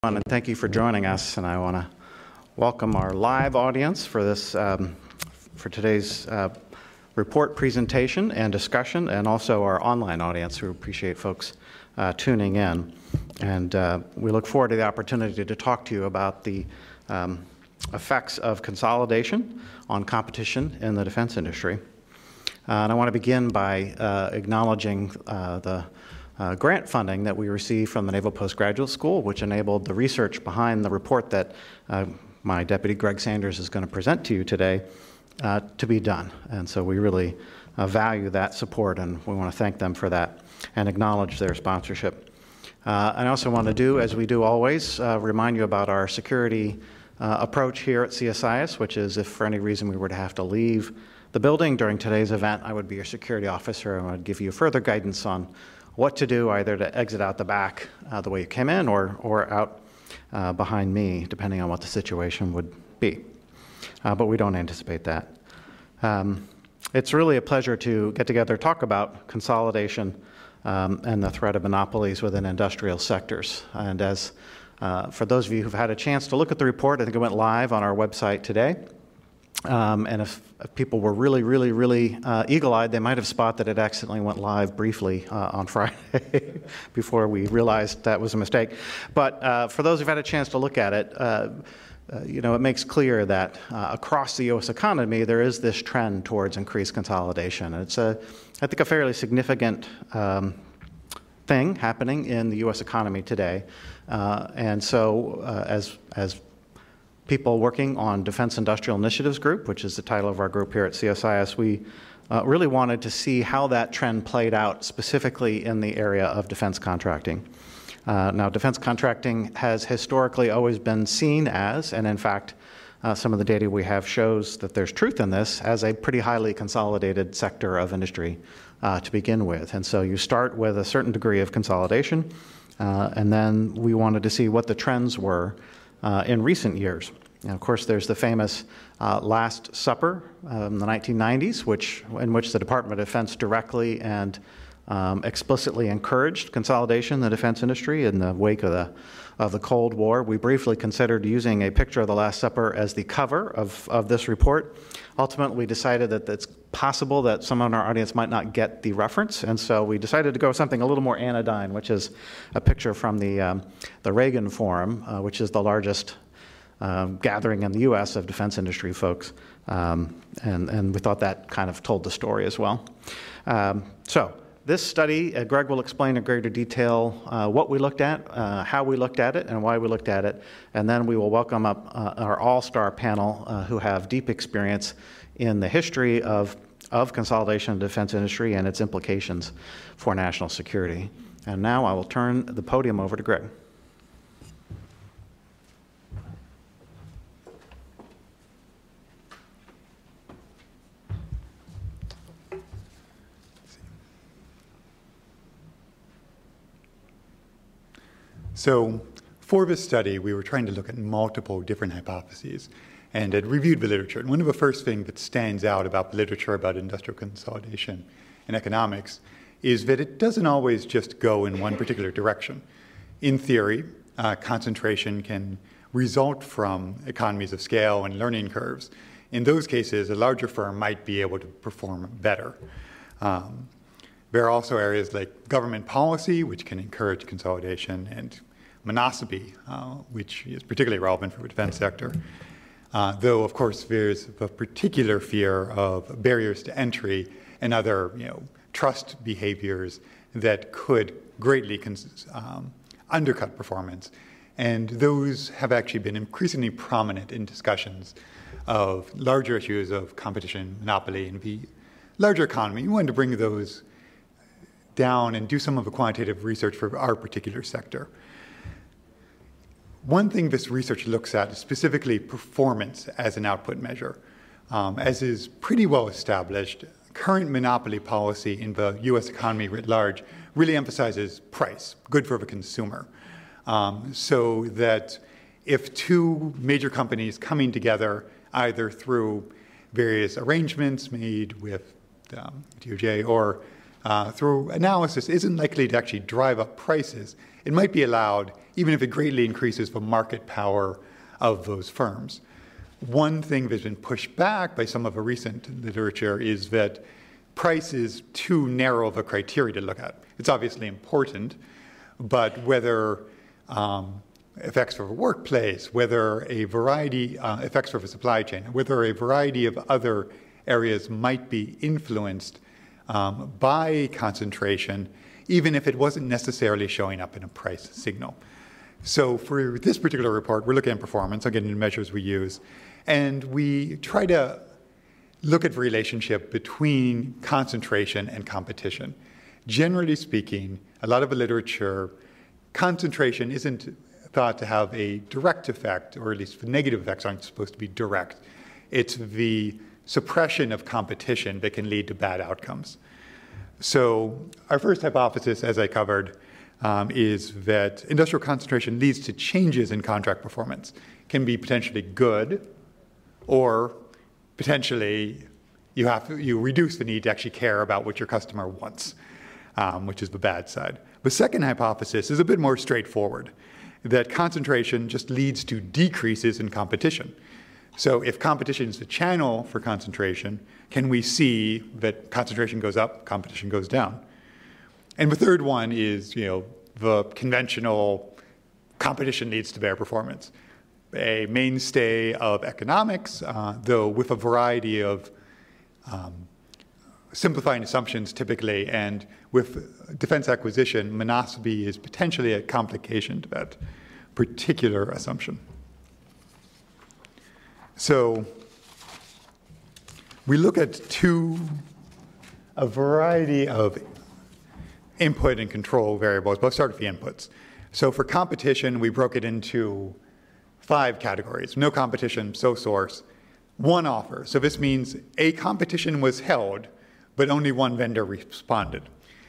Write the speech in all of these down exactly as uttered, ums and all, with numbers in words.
And thank you for joining us. And I want to welcome our live audience for this, um, for today's uh, report presentation and discussion, and also our online audience. We appreciate folks uh, tuning in. And uh, we look forward to the opportunity to talk to you about the um, effects of consolidation on competition in the defense industry. Uh, and I want to begin by uh, acknowledging uh, the Uh, grant funding that we received from the Naval Postgraduate School, which enabled the research behind the report that uh, my deputy Greg Sanders is going to present to you today uh, to be done. And so we really uh, value that support, and we want to thank them for that and acknowledge their sponsorship. Uh, and I also want to do, as we do always, uh, remind you about our security uh, approach here at C S I S, which is if for any reason we were to have to leave the building during today's event, I would be your security officer and would give you further guidance on what to do, either to exit out the back uh, the way you came in or, or out uh, behind me, depending on what the situation would be. Uh, but we don't anticipate that. Um, it's really a pleasure to get together, talk about consolidation um, and the threat of monopolies within industrial sectors. And as uh, for those of you who've had a chance to look at the report, I think it went live on our website today. Um, and if, if people were really, really, really uh, eagle-eyed, they might have spotted that it accidentally went live briefly uh, on Friday before we realized that was a mistake. But uh, for those who've had a chance to look at it, uh, uh, you know, it makes clear that uh, across the U S economy, there is this trend towards increased consolidation. It's, a, I think, a fairly significant um, thing happening in the U S economy today. Uh, and so uh, as, as people working on Defense Industrial Initiatives Group, which is the title of our group here at C S I S, we uh, really wanted to see how that trend played out specifically in the area of defense contracting. Uh, now, defense contracting has historically always been seen as, and in fact, uh, some of the data we have shows that there's truth in this, as a pretty highly consolidated sector of industry uh, to begin with. And so you start with a certain degree of consolidation, uh, and then we wanted to see what the trends were Uh, in recent years. And of course, there's the famous uh, Last Supper uh, in the nineteen nineties, which, in which the Department of Defense directly and um, explicitly encouraged consolidation in the defense industry in the wake of the, of the Cold War. We briefly considered using a picture of the Last Supper as the cover of, of this report. Ultimately, we decided that it's possible that someone in our audience might not get the reference, and so we decided to go with something a little more anodyne, which is a picture from the, um, the Reagan Forum, uh, which is the largest um, gathering in the U S of defense industry folks, um, and, and we thought that kind of told the story as well. Um, so this study, uh, Greg will explain in greater detail uh, what we looked at, uh, how we looked at it, and why we looked at it, and then we will welcome up uh, our all-star panel uh, who have deep experience in the history of, of consolidation in the defense industry and its implications for national security. And now I will turn the podium over to Greg. So for this study, we were trying to look at multiple different hypotheses and had reviewed the literature. And one of the first things that stands out about the literature about industrial consolidation and economics is that it doesn't always just go in one particular direction. In theory, uh, concentration can result from economies of scale and learning curves. In those cases, a larger firm might be able to perform better. Um, there are also areas like government policy, which can encourage consolidation, and monopoly, uh, which is particularly relevant for the defense sector. Uh, though, of course, there's a particular fear of barriers to entry and other, you know, trust behaviors that could greatly cons- um, undercut performance. And those have actually been increasingly prominent in discussions of larger issues of competition, monopoly, and the larger economy. We wanted to bring those down and do some of the quantitative research for our particular sector. One thing this research looks at is specifically performance as an output measure. Um, as is pretty well established, current monopoly policy in the U S economy writ large really emphasizes price, good for the consumer. Um, so that if two major companies coming together, either through various arrangements made with um, D O J or uh, through analysis, isn't likely to actually drive up prices, it might be allowed even if it greatly increases the market power of those firms. One thing that's been pushed back by some of the recent literature is that price is too narrow of a criteria to look at. It's obviously important, but whether um, effects for the workplace, whether a variety, uh, effects for the supply chain, whether a variety of other areas might be influenced um, by concentration, even if it wasn't necessarily showing up in a price signal. So for this particular report, we're looking at performance, again, the measures we use, and we try to look at the relationship between concentration and competition. Generally speaking, a lot of the literature, concentration isn't thought to have a direct effect, or at least the negative effects aren't supposed to be direct. It's the suppression of competition that can lead to bad outcomes. So our first hypothesis, as I covered, um, is that industrial concentration leads to changes in contract performance. It can be potentially good, or potentially you have to, you reduce the need to actually care about what your customer wants, um, which is the bad side. The second hypothesis is a bit more straightforward, that concentration just leads to decreases in competition. So if competition is the channel for concentration, can we see that concentration goes up, competition goes down? And the third one is, you know, the conventional competition leads to better performance. A mainstay of economics, uh, though with a variety of um, simplifying assumptions typically, and with defense acquisition, monosophy is potentially a complication to that particular assumption. So we look at two, a variety of input and control variables, but let's start with the inputs. So for competition, we broke it into five categories: no competition, so source, one offer. So this means a competition was held, but only one vendor responded.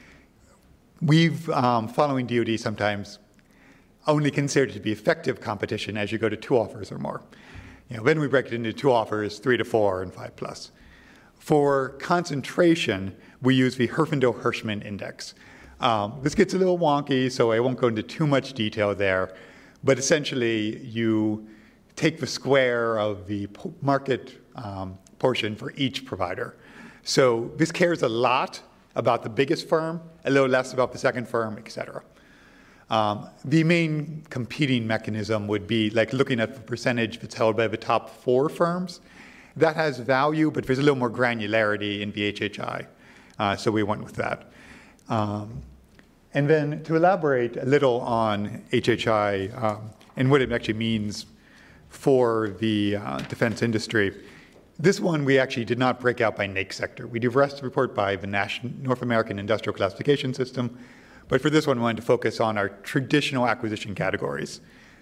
We've, um, following D O D, sometimes only considered it to be effective competition as you go to two offers or more. You know, then we break it into two offers, three to four, and five plus. For concentration, we use the Herfindahl-Hirschman index. Um, this gets a little wonky, so I won't go into too much detail there. But essentially, you take the square of the market um, portion for each provider. So this cares a lot about the biggest firm, a little less about the second firm, et cetera. Um, the main competing mechanism would be like looking at the percentage that's held by the top four firms. That has value, but there's a little more granularity in the H H I. Uh, so we went with that. Um, and then to elaborate a little on H H I um, and what it actually means for the uh, defense industry, this one we actually did not break out by N A I C sector. We do the rest of the report by the National, North American Industrial Classification System, but for this one we wanted to focus on our traditional acquisition categories.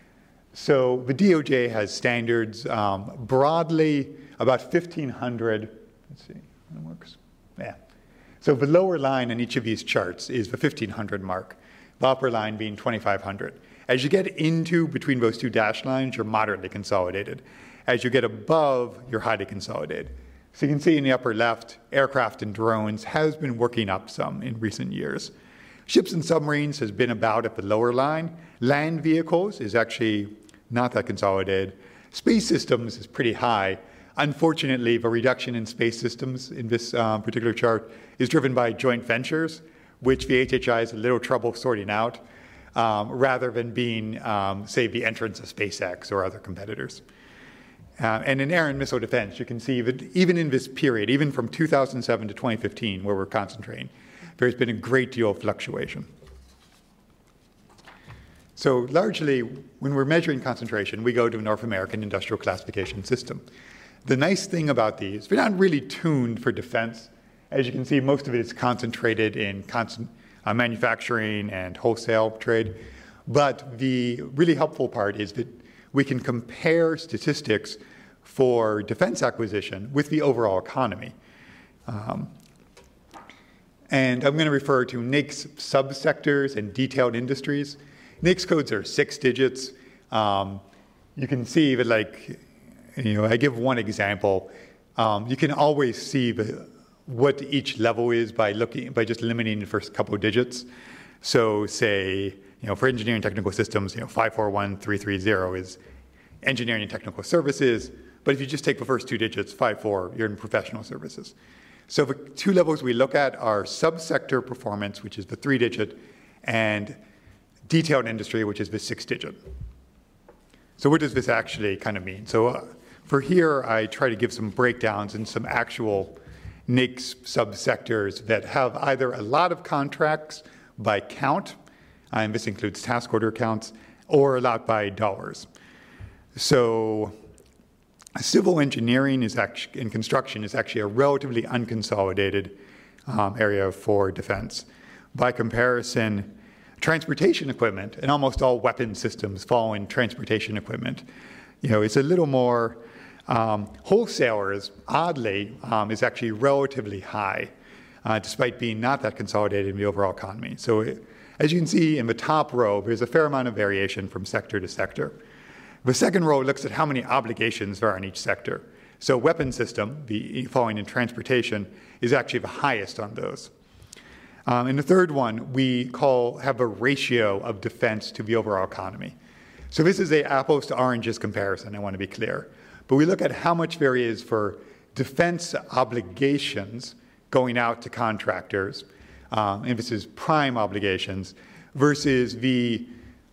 So the D O J has standards um, broadly about fifteen hundred, let's see, it works, yeah. So the lower line on each of these charts is the fifteen hundred mark, the upper line being twenty-five hundred. As you get into between those two dashed lines, you're moderately consolidated. As you get above, you're highly consolidated. So you can see in the upper left, aircraft and drones has been working up some in recent years. Ships and submarines has been about at the lower line. Land vehicles is actually not that consolidated. Space systems is pretty high. Unfortunately, the reduction in space systems in this um, particular chart is driven by joint ventures, which the H H I has a little trouble sorting out, um, rather than being, um, say, the entrance of SpaceX or other competitors. Uh, and in air and missile defense, you can see that even in this period, even from two thousand seven to twenty fifteen, where we're concentrating, there's been a great deal of fluctuation. So largely, when we're measuring concentration, we go to a North American Industrial Classification System. The nice thing about these, they're not really tuned for defense. As you can see, most of it is concentrated in constant, uh, manufacturing and wholesale trade. But the really helpful part is that we can compare statistics for defense acquisition with the overall economy. Um, and I'm going to refer to N A I C subsectors and detailed industries. N A I C codes are six digits. Um, you can see that, like, you know, I give one example. Um, you can always see the, what each level is by looking by just eliminating the first couple of digits. So, say You know, for engineering technical systems, you know, five four one three three zero is engineering and technical services. But if you just take the first two digits, five four, you're in professional services. So the two levels we look at are subsector performance, which is the three digit, and detailed industry, which is the six digit. So what does this actually kind of mean? So uh, for here, I try to give some breakdowns and some actual N A I C S subsectors that have either a lot of contracts by count, and this includes task order counts, or a lot by dollars. So civil engineering is actually, and construction is actually a relatively unconsolidated um, area for defense. By comparison, transportation equipment, and almost all weapon systems fall in transportation equipment. You know, it's a little more, um, wholesalers, oddly, um, is actually relatively high, uh, despite being not that consolidated in the overall economy. So it, as you can see in the top row, there's a fair amount of variation from sector to sector. The second row looks at how many obligations there are in each sector. So weapon system, the falling in transportation, is actually the highest on those. Um, and the third one, we call, have a ratio of defense to the overall economy. So this is a apples to oranges comparison, I want to be clear. But we look at how much there is for defense obligations going out to contractors, um, and this is prime obligations, versus the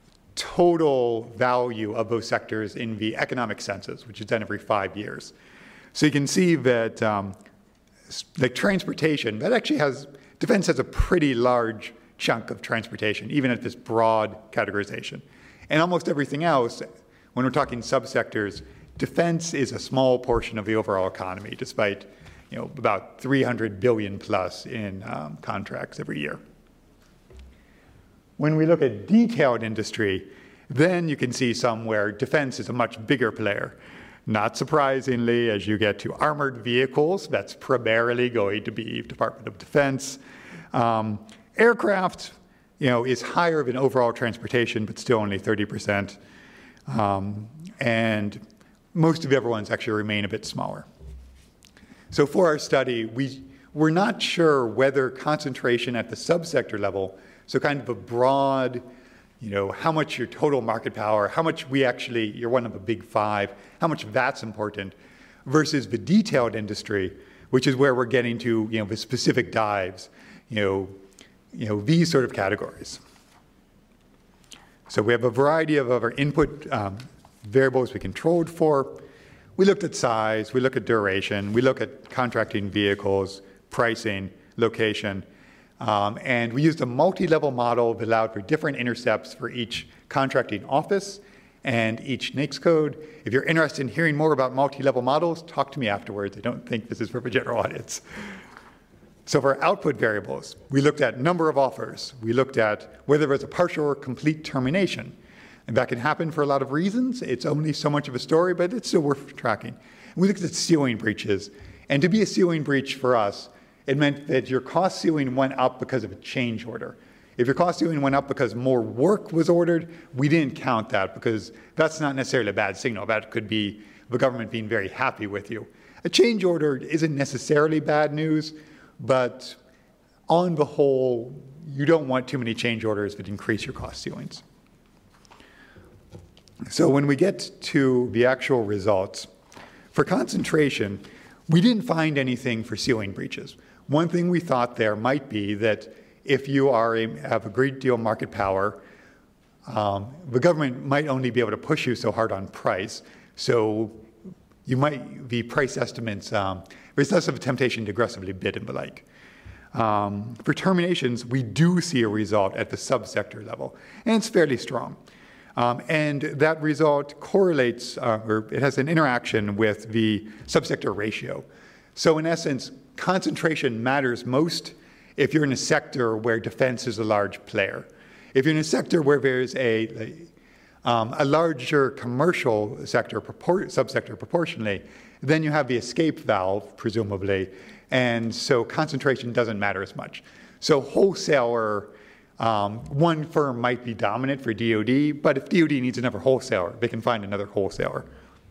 total value of those sectors in the economic census, which is done every five years. So you can see that um, like transportation, that actually has, defense has a pretty large chunk of transportation, even at this broad categorization. And almost everything else, when we're talking subsectors, defense is a small portion of the overall economy, despite you know, about three hundred billion plus in um, contracts every year. When we look at detailed industry, then you can see some where defense is a much bigger player. Not surprisingly, as you get to armored vehicles, that's primarily going to be Department of Defense. Um, aircraft, you know, is higher than overall transportation, but still only thirty percent. Um, and most of the other ones actually remain a bit smaller. So for our study, we, we're not sure whether concentration at the subsector level, so kind of a broad, you know, how much your total market power, how much we actually, you're one of the big five, how much that's important, versus the detailed industry, which is where we're getting to, you know, the specific dives, you know, you know, these sort of categories. So we have a variety of other input um, variables we controlled for. We looked at size, we look at duration, we look at contracting vehicles, pricing, location, um, and we used a multi-level model that allowed for different intercepts for each contracting office and each N A I C S code. If you're interested in hearing more about multi-level models, talk to me afterwards. I don't think this is for the general audience. So for output variables, we looked at number of offers. We looked at whether there was a partial or complete termination. And that can happen for a lot of reasons. It's only so much of a story, but it's still worth tracking. And we looked at ceiling breaches. And to be a ceiling breach for us, it meant that your cost ceiling went up because of a change order. If your cost ceiling went up because more work was ordered, we didn't count that because that's not necessarily a bad signal. That could be the government being very happy with you. A change order isn't necessarily bad news, but on the whole, you don't want too many change orders that increase your cost ceilings. So when we get to the actual results, for concentration, we didn't find anything for ceiling breaches. One thing we thought there might be that if you are a, have a great deal of market power, um, the government might only be able to push you so hard on price. So you might, the price estimates, um, there's less of a temptation to aggressively bid and the like. Um, for terminations, we do see a result at the subsector level, and it's fairly strong. Um, and that result correlates, uh, or it has an interaction with the subsector ratio. So in essence, concentration matters most if you're in a sector where defense is a large player. If you're in a sector where there's a, a, um, a larger commercial sector, propor subsector proportionally, then you have the escape valve, presumably, and so concentration doesn't matter as much. So wholesaler, um, one firm might be dominant for D O D, but if D O D needs another wholesaler, they can find another wholesaler.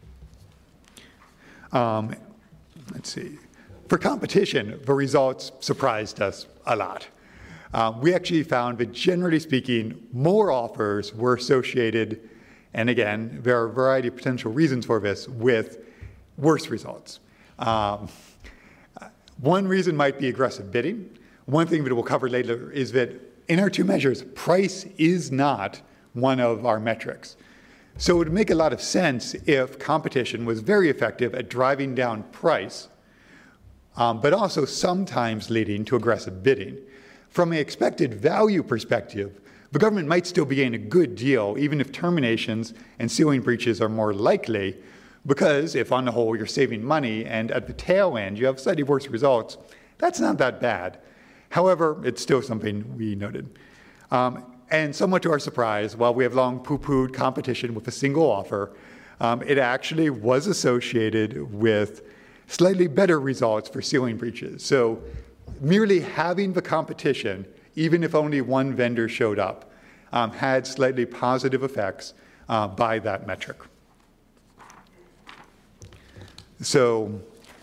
Um, let's see. For competition, the results surprised us a lot. uh, we actually found that generally speaking, more offers were associated, and again, there are a variety of potential reasons for this, with worse results. Um, one reason might be aggressive bidding. One thing that we'll cover later is that in our two measures, price is not one of our metrics. So it would make a lot of sense if competition was very effective at driving down price, um, but also sometimes leading to aggressive bidding. From an expected value perspective, the government might still be getting a good deal, even if terminations and ceiling breaches are more likely, because if on the whole you're saving money and at the tail end you have slightly worse results, that's not that bad. However, it's still something we noted. Um, And somewhat to our surprise, while we have long poo-pooed competition with a single offer, um, it actually was associated with slightly better results for ceiling breaches. So merely having the competition, even if only one vendor showed up, um, had slightly positive effects uh, by that metric. So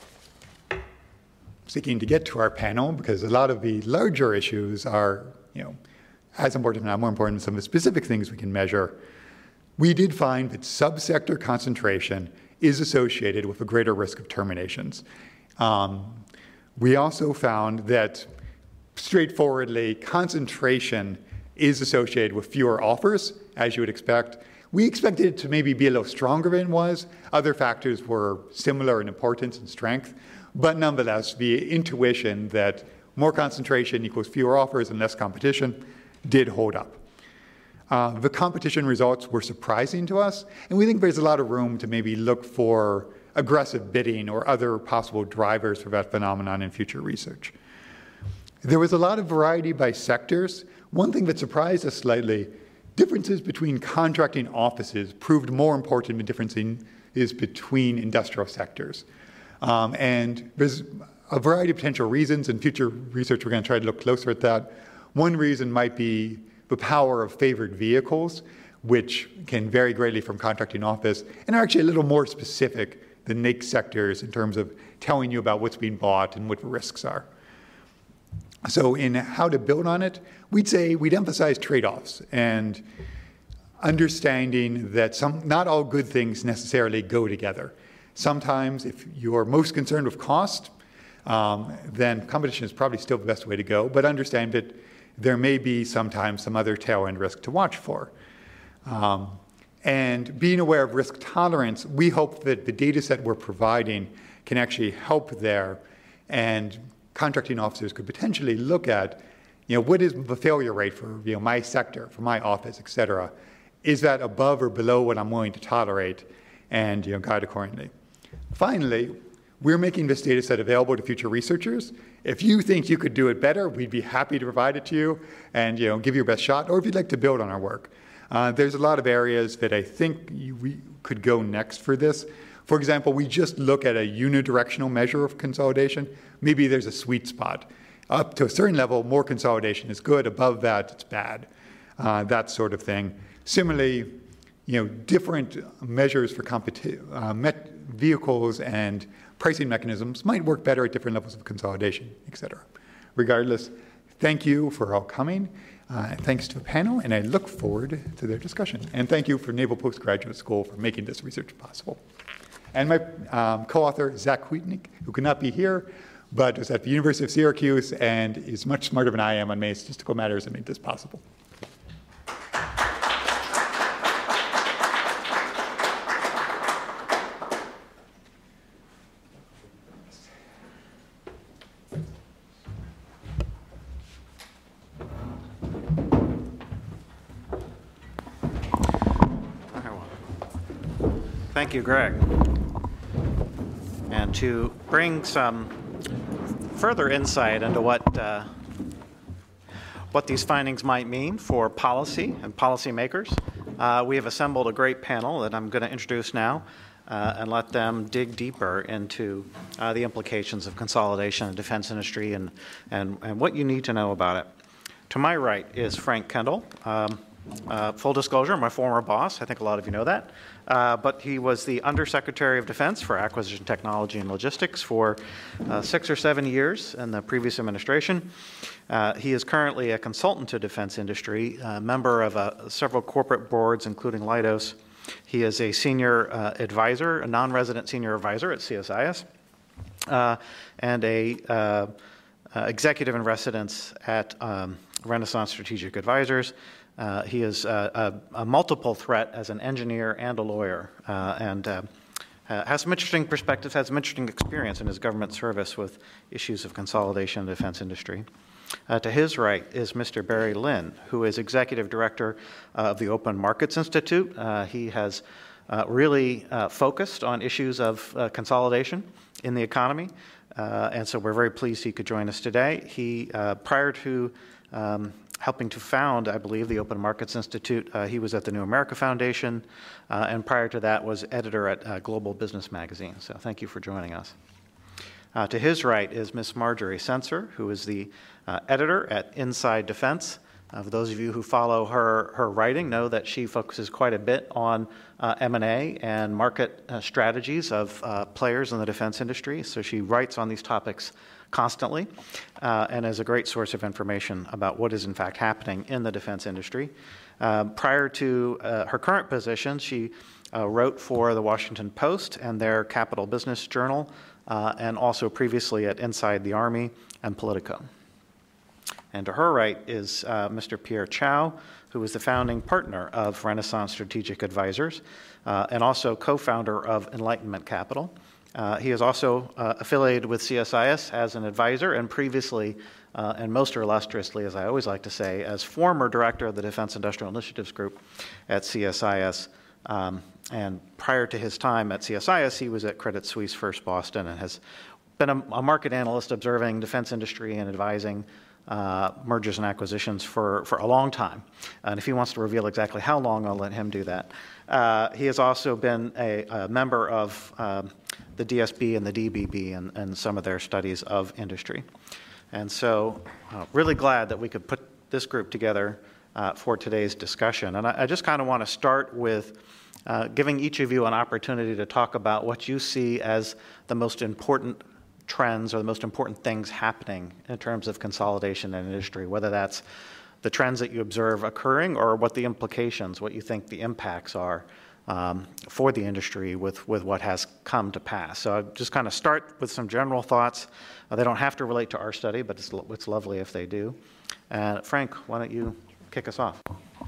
seeking to get to our panel, because a lot of the larger issues are, you know, as important, if not more important, than some of the specific things we can measure, we did find that subsector concentration is associated with a greater risk of terminations. Um, we also found that, straightforwardly, concentration is associated with fewer offers, as you would expect. We expected it to maybe be a little stronger than it was. Other factors were similar in importance and strength, but nonetheless, the intuition that more concentration equals fewer offers and less competition did hold up. Uh, the competition results were surprising to us, and we think there's a lot of room to maybe look for aggressive bidding or other possible drivers for that phenomenon in future research. There was a lot of variety by sectors. One thing that surprised us slightly, differences between contracting offices proved more important than differences between industrial sectors. Um, and there's a variety of potential reasons. In future research, we're going to try to look closer at that. One reason might be the power of favored vehicles, which can vary greatly from contracting office and are actually a little more specific than N A I C sectors in terms of telling you about what's being bought and what the risks are. So in how to build on it, we'd say we'd emphasize trade-offs and understanding that some, not all good things necessarily go together. Sometimes if you're most concerned with cost, um, then competition is probably still the best way to go, but understand that there may be sometimes some other tail end risk to watch for. Um, and being aware of risk tolerance, we hope that the data set we're providing can actually help there, and contracting officers could potentially look at, you know, what is the failure rate for, you know, my sector, for my office, et cetera. Is that above or below what I'm willing to tolerate, and, you know, guide accordingly. Finally, we're making this data set available to future researchers. If you think you could do it better, we'd be happy to provide it to you and, you know, give you your best shot, or if you'd like to build on our work. Uh, there's a lot of areas that I think you, we could go next for this. For example, we just look at a unidirectional measure of consolidation. Maybe there's a sweet spot. Up to a certain level, more consolidation is good. Above that, it's bad. Uh, that sort of thing. Similarly, you know, different measures for competi- uh, met vehicles and pricing mechanisms might work better at different levels of consolidation, et cetera. Regardless, thank you for all coming. Uh, thanks to the panel, and I look forward to their discussion. And thank you for Naval Postgraduate School for making this research possible. And my um, co-author, Zach Wheatnick, who could not be here, but was at the University of Syracuse and is much smarter than I am on many statistical matters that made this possible. Thank you, Greg. And to bring some further insight into what uh, what these findings might mean for policy and policymakers, uh, we have assembled a great panel that I'm going to introduce now uh, and let them dig deeper into uh, the implications of consolidation in the defense industry and, and, and what you need to know about it. To my right is Frank Kendall. Um, Uh, full disclosure, my former boss, I think a lot of you know that, uh, but he was the Undersecretary of Defense for Acquisition Technology and Logistics for uh, six or seven years in the previous administration. Uh, he is currently a consultant to defense industry, a member of uh, several corporate boards, including Leidos. He is a senior uh, advisor, a non-resident senior advisor at C S I S, uh, and a uh, uh, executive in residence at um, Renaissance Strategic Advisors. Uh, he is uh, a, a multiple threat as an engineer and a lawyer, uh, and uh, uh, has some interesting perspectives, has some interesting experience in his government service with issues of consolidation in the defense industry. Uh, to his right is Mister Barry Lin, who is Executive Director uh, of the Open Markets Institute. Uh, he has uh, really uh, focused on issues of uh, consolidation in the economy, uh, and so we're very pleased he could join us today. He, uh, prior to um, helping to found, I believe, the Open Markets Institute, uh, he was at the New America Foundation, uh, and prior to that was editor at uh, Global Business Magazine. So thank you for joining us. Uh, to his right is Miss Marjorie Sensor, who is the uh, editor at Inside Defense. Uh, for those of you who follow her, her writing know that she focuses quite a bit on uh, M and A and market uh, strategies of uh, players in the defense industry. So she writes on these topics constantly uh, and is a great source of information about what is in fact happening in the defense industry. Uh, prior to uh, her current position, she uh, wrote for the Washington Post and their Capital Business Journal, uh, and also previously at Inside the Army and Politico. And to her right is uh, Mister Pierre Chow, who is the founding partner of Renaissance Strategic Advisors uh, and also co-founder of Enlightenment Capital. Uh, he is also uh, affiliated with C S I S as an advisor and previously, uh, and most illustriously, as I always like to say, as former director of the Defense Industrial Initiatives Group at C S I S. Um, and prior to his time at C S I S, he was at Credit Suisse First Boston and has been a, a market analyst observing defense industry and advising uh, mergers and acquisitions for, for a long time. And if he wants to reveal exactly how long, I'll let him do that. Uh, he has also been a, a member of um, the D S B and the D B B and, and some of their studies of industry. And so uh, really glad that we could put this group together uh, for today's discussion. And I, I just kind of want to start with uh, giving each of you an opportunity to talk about what you see as the most important trends or the most important things happening in terms of consolidation in industry, whether that's the trends that you observe occurring or what the implications, what you think the impacts are um, for the industry with, with what has come to pass. So I'll just kind of start with some general thoughts. Uh, they don't have to relate to our study, but it's, it's lovely if they do. Uh, Frank, why don't you kick us off?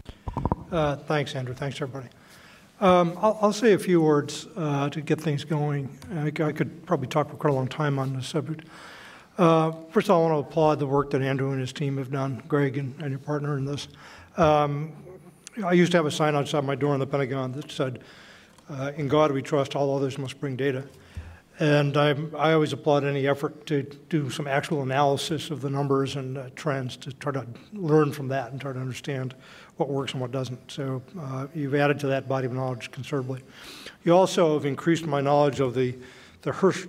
Uh, thanks, Andrew. Thanks, everybody. Um, I'll, I'll say a few words uh, to get things going. I, I could probably talk for quite a long time on this subject. Uh, first of all, I want to applaud the work that Andrew and his team have done, Greg and, and your partner in this. Um, I used to have a sign outside my door in the Pentagon that said, uh, in God we trust, all others must bring data. And I, I always applaud any effort to do some actual analysis of the numbers and uh, trends to try to learn from that and try to understand what works and what doesn't. So uh, you've added to that body of knowledge considerably. You also have increased my knowledge of the, the Hirsch,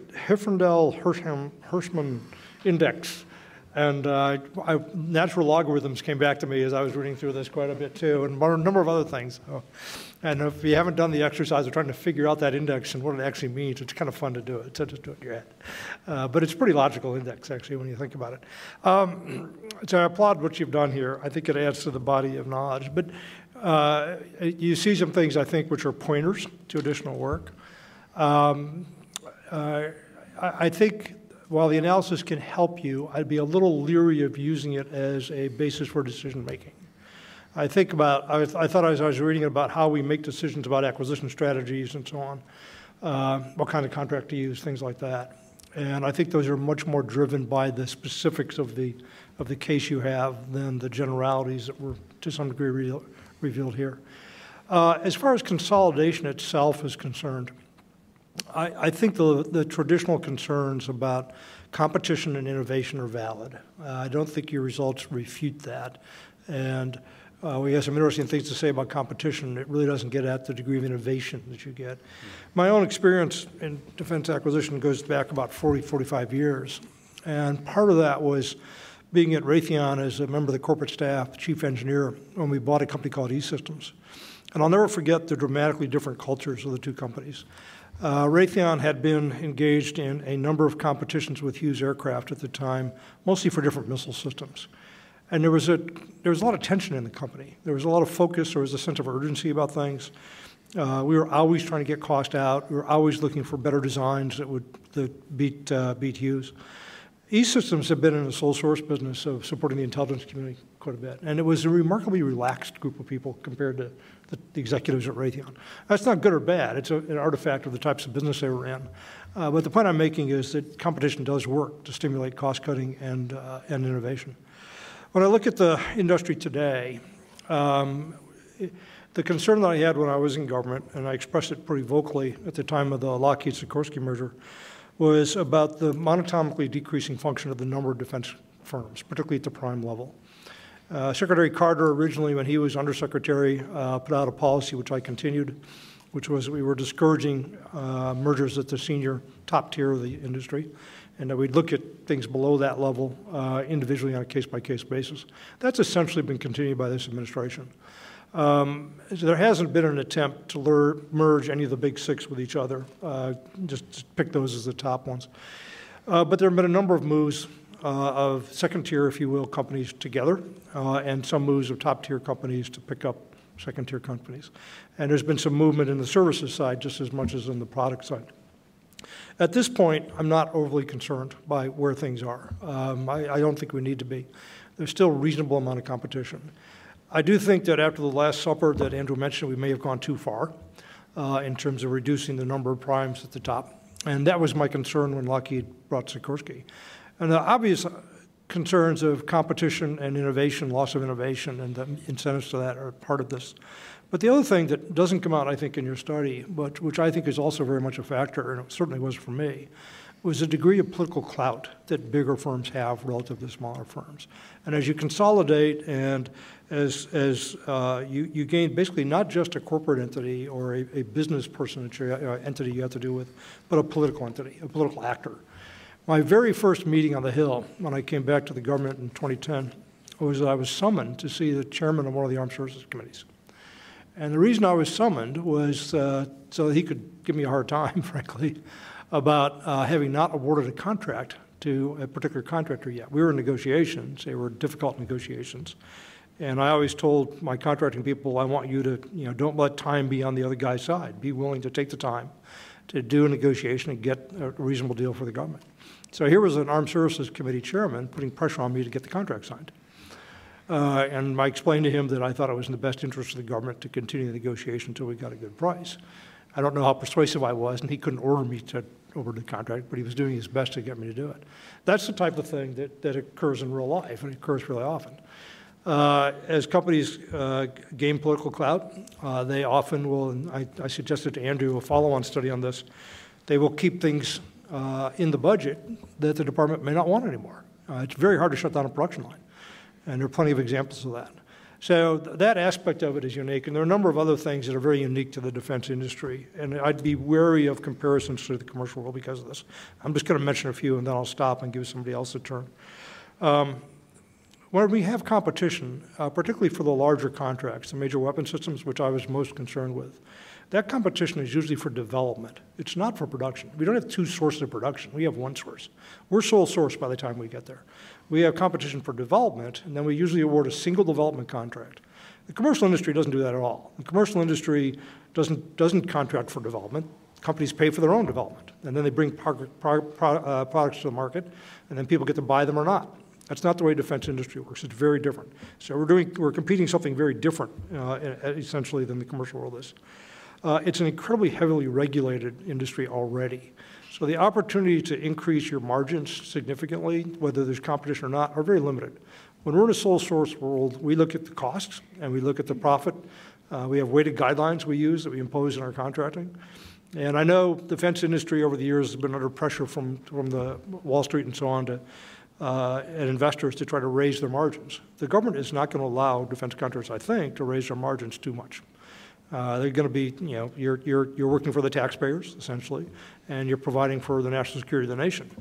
Hirschman Index. And uh, I, natural logarithms came back to me as I was reading through this quite a bit too, and a number of other things. So, and if you haven't done the exercise of trying to figure out that index and what it actually means, it's kind of fun to do it. So just do it in your head. Uh, but it's a pretty logical index, actually, when you think about it. Um, so I applaud what you've done here. I think it adds to the body of knowledge. But uh, you see some things, I think, which are pointers to additional work. Um, uh, I, I think while the analysis can help you, I'd be a little leery of using it as a basis for decision making. I think about, I, I thought as I was reading about how we make decisions about acquisition strategies and so on, uh, what kind of contract to use, things like that. And I think those are much more driven by the specifics of the, of the case you have than the generalities that were to some degree re revealed here. Uh, as far as consolidation itself is concerned, I, I think the, the traditional concerns about competition and innovation are valid. Uh, I don't think your results refute that. And uh, we have some interesting things to say about competition. It really doesn't get at the degree of innovation that you get. Mm-hmm. My own experience in defense acquisition goes back about forty, forty-five years. And part of that was being at Raytheon as a member of the corporate staff, chief engineer, when we bought a company called E-Systems. And I'll never forget the dramatically different cultures of the two companies. Uh, Raytheon had been engaged in a number of competitions with Hughes Aircraft at the time, mostly for different missile systems. And there was a there was a lot of tension in the company. There was a lot of focus. There was a sense of urgency about things. Uh, we were always trying to get cost out. We were always looking for better designs that would that beat uh, beat Hughes. E-Systems have been in the sole source business of supporting the intelligence community quite a bit, and it was a remarkably relaxed group of people compared to the, the executives at Raytheon. That's not good or bad. It's a, an artifact of the types of business they were in. Uh, but the point I'm making is that competition does work to stimulate cost cutting and uh, and innovation. When I look at the industry today, um, it, the concern that I had when I was in government, and I expressed it pretty vocally at the time of the Lockheed-Sikorsky merger, was about the monotonically decreasing function of the number of defense firms, particularly at the prime level. Uh, Secretary Carter originally, when he was undersecretary, uh, put out a policy which I continued, which was we were discouraging uh, mergers at the senior top tier of the industry, and that we'd look at things below that level uh, individually on a case-by-case basis. That's essentially been continued by this administration. Um, so there hasn't been an attempt to lure, merge any of the big six with each other, uh, just, just pick those as the top ones. Uh, but there have been a number of moves uh, of second-tier, if you will, companies together, uh, and some moves of top-tier companies to pick up second-tier companies. And there's been some movement in the services side just as much as in the product side. At this point, I'm not overly concerned by where things are. Um, I, I don't think we need to be. There's still a reasonable amount of competition. I do think that after the Last Supper that Andrew mentioned, we may have gone too far uh, in terms of reducing the number of primes at the top. And that was my concern when Lockheed brought Sikorsky. And the obvious concerns of competition and innovation, loss of innovation, and the incentives to that are part of this. But the other thing that doesn't come out, I think, in your study, but which I think is also very much a factor, and it certainly was for me, was the degree of political clout that bigger firms have relative to smaller firms. And as you consolidate and as, as uh, you, you gain basically not just a corporate entity or a, a business person uh, entity you have to do with, but a political entity, a political actor. My very first meeting on the Hill when I came back to the government in twenty ten was that I was summoned to see the chairman of one of the Armed Services Committees. And the reason I was summoned was uh, so that he could give me a hard time, frankly, about uh, having not awarded a contract to a particular contractor yet. We were in negotiations. They were difficult negotiations. And I always told my contracting people, I want you to, you know, don't let time be on the other guy's side. Be willing to take the time to do a negotiation and get a reasonable deal for the government. So here was an Armed Services Committee chairman putting pressure on me to get the contract signed. Uh, and I explained to him that I thought it was in the best interest of the government to continue the negotiation until we got a good price. I don't know how persuasive I was, and he couldn't order me to over the contract, but he was doing his best to get me to do it. That's the type of thing that, that occurs in real life, and it occurs really often. Uh, as companies uh, gain political clout, uh, they often will, and I, I suggested to Andrew a follow-on study on this, they will keep things uh, in the budget that the department may not want anymore. Uh, it's very hard to shut down a production line. And there are plenty of examples of that. So th that aspect of it is unique. And there are a number of other things that are very unique to the defense industry. And I'd be wary of comparisons to the commercial world because of this. I'm just going to mention a few, and then I'll stop and give somebody else a turn. Um, when we have competition, uh, particularly for the larger contracts, the major weapon systems, which I was most concerned with, that competition is usually for development. It's not for production. We don't have two sources of production. We have one source. We're sole source by the time we get there. We have competition for development, and then we usually award a single development contract. The commercial industry doesn't do that at all. The commercial industry doesn't, doesn't contract for development. Companies pay for their own development, and then they bring pro pro pro uh, products to the market, and then people get to buy them or not. That's not the way defense industry works. It's very different. So we're, doing, we're competing something very different, uh, essentially, than the commercial world is. Uh, it's an incredibly heavily regulated industry already. So the opportunity to increase your margins significantly, whether there's competition or not, are very limited. When we're in a sole source world, we look at the costs and we look at the profit. Uh, we have weighted guidelines we use that we impose in our contracting. And I know the defense industry over the years has been under pressure from, from the Wall Street and so on to, uh, and investors to try to raise their margins. The government is not going to allow defense contractors, I think, to raise their margins too much. Uh, they're going to be, you know, you're, you're, you're working for the taxpayers, essentially, and you're providing for the national security of the nation.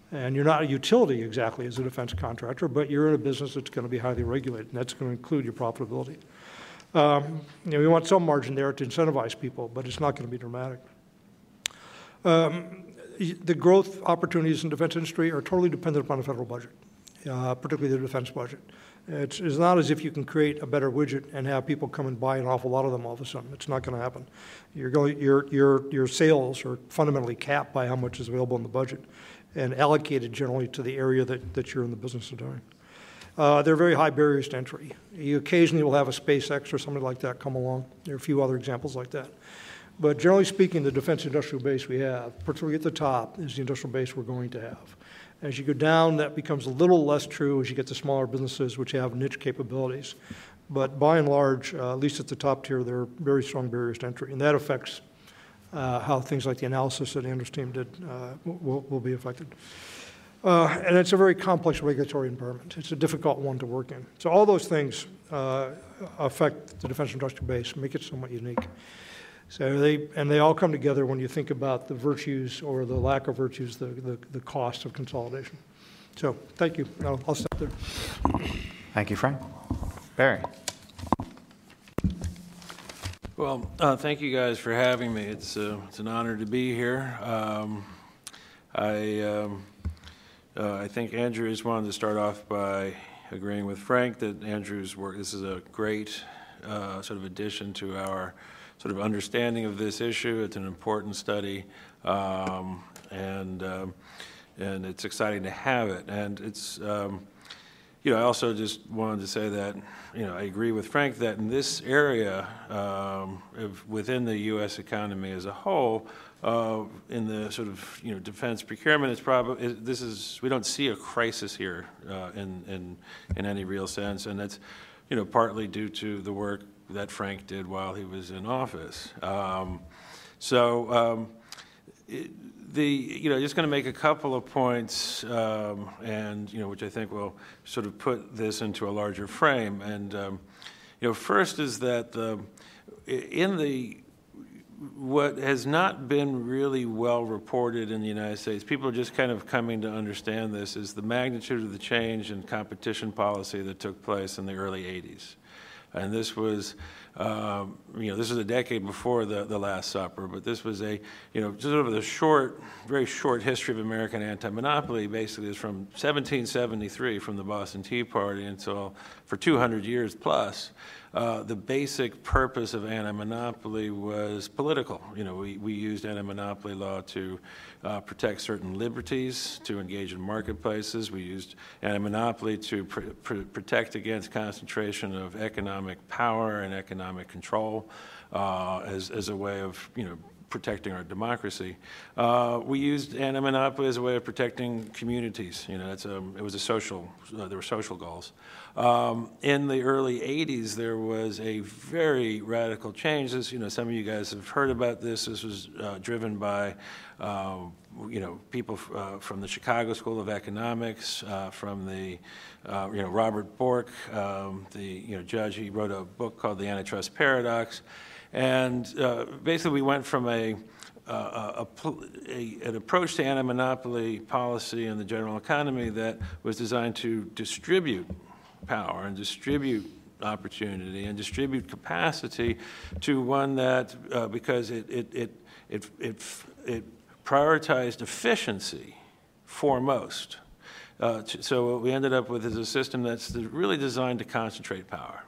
And you're not a utility exactly as a defense contractor, but you're in a business that's going to be highly regulated, and that's going to include your profitability. Um, you know, we want some margin there to incentivize people, but it's not going to be dramatic. Um, the growth opportunities in the defense industry are totally dependent upon the federal budget, uh, particularly the defense budget. It's, it's not as if you can create a better widget and have people come and buy an awful lot of them all of a sudden. It's not going to happen. You're going, your, your, your sales are fundamentally capped by how much is available in the budget and allocated generally to the area that, that you're in the business of doing. Uh, there are very high barriers to entry. You occasionally will have a SpaceX or something like that come along. There are a few other examples like that. But generally speaking, the defense industrial base we have, particularly at the top, is the industrial base we're going to have. As you go down, that becomes a little less true as you get to smaller businesses which have niche capabilities. But by and large, uh, at least at the top tier, there are very strong barriers to entry, and that affects uh, how things like the analysis that Andrew's team did uh, will, will be affected. Uh, and it's a very complex regulatory environment. It's a difficult one to work in. So all those things uh, affect the defense industrial base, make it somewhat unique. So they, and they all come together when you think about the virtues or the lack of virtues, the, the, the cost of consolidation. So thank you. I'll, I'll stop there. Thank you, Frank. Barry. Well, uh, thank you guys for having me. It's, uh, it's an honor to be here. Um, I, um, uh, I think Andrew just wanted to start off by agreeing with Frank that Andrew's work, this is a great uh, sort of addition to our sort of understanding of this issue. It's an important study, um, and um, and it's exciting to have it. And it's, um, you know, I also just wanted to say that, you know, I agree with Frank that in this area, um, of, within the U S economy as a whole, uh, in the sort of, you know, defense procurement, it's probably, it, this is, we don't see a crisis here uh, in, in, in any real sense. And that's, you know, partly due to the work that Frank did while he was in office. Um, so um, it, the, you know, just going to make a couple of points, um, and, you know, which I think will sort of put this into a larger frame. And, um, you know, first is that the, in the, what has not been really well reported in the United States, people are just kind of coming to understand this, is the magnitude of the change in competition policy that took place in the early eighties. And this was, um, you know, this was a decade before the, the Last Supper, but this was a, you know, sort of the short, very short history of American anti-monopoly basically is from seventeen seventy-three, from the Boston Tea Party until, for two hundred years plus, uh, the basic purpose of anti-monopoly was political. You know, we, we used anti-monopoly law to uh, protect certain liberties, to engage in marketplaces. We used anti-monopoly to pr pr protect against concentration of economic power and economic control uh, as, as a way of, you know, protecting our democracy. Uh, we used anti-monopoly as a way of protecting communities. You know, it's a, it was a social, uh, there were social goals. Um, in the early eighties, there was a very radical change. This, you know, some of you guys have heard about this. This was uh, driven by, uh, you know, people uh, from the Chicago School of Economics, uh, from the, uh, you know, Robert Bork, um, the, you know, judge. He wrote a book called The Antitrust Paradox. And uh, basically, we went from a, uh, a, a, an approach to anti-monopoly policy in the general economy that was designed to distribute power and distribute opportunity and distribute capacity to one that, uh, because it, it, it, it, it, it prioritized efficiency foremost. Uh, so what we ended up with is a system that's really designed to concentrate power.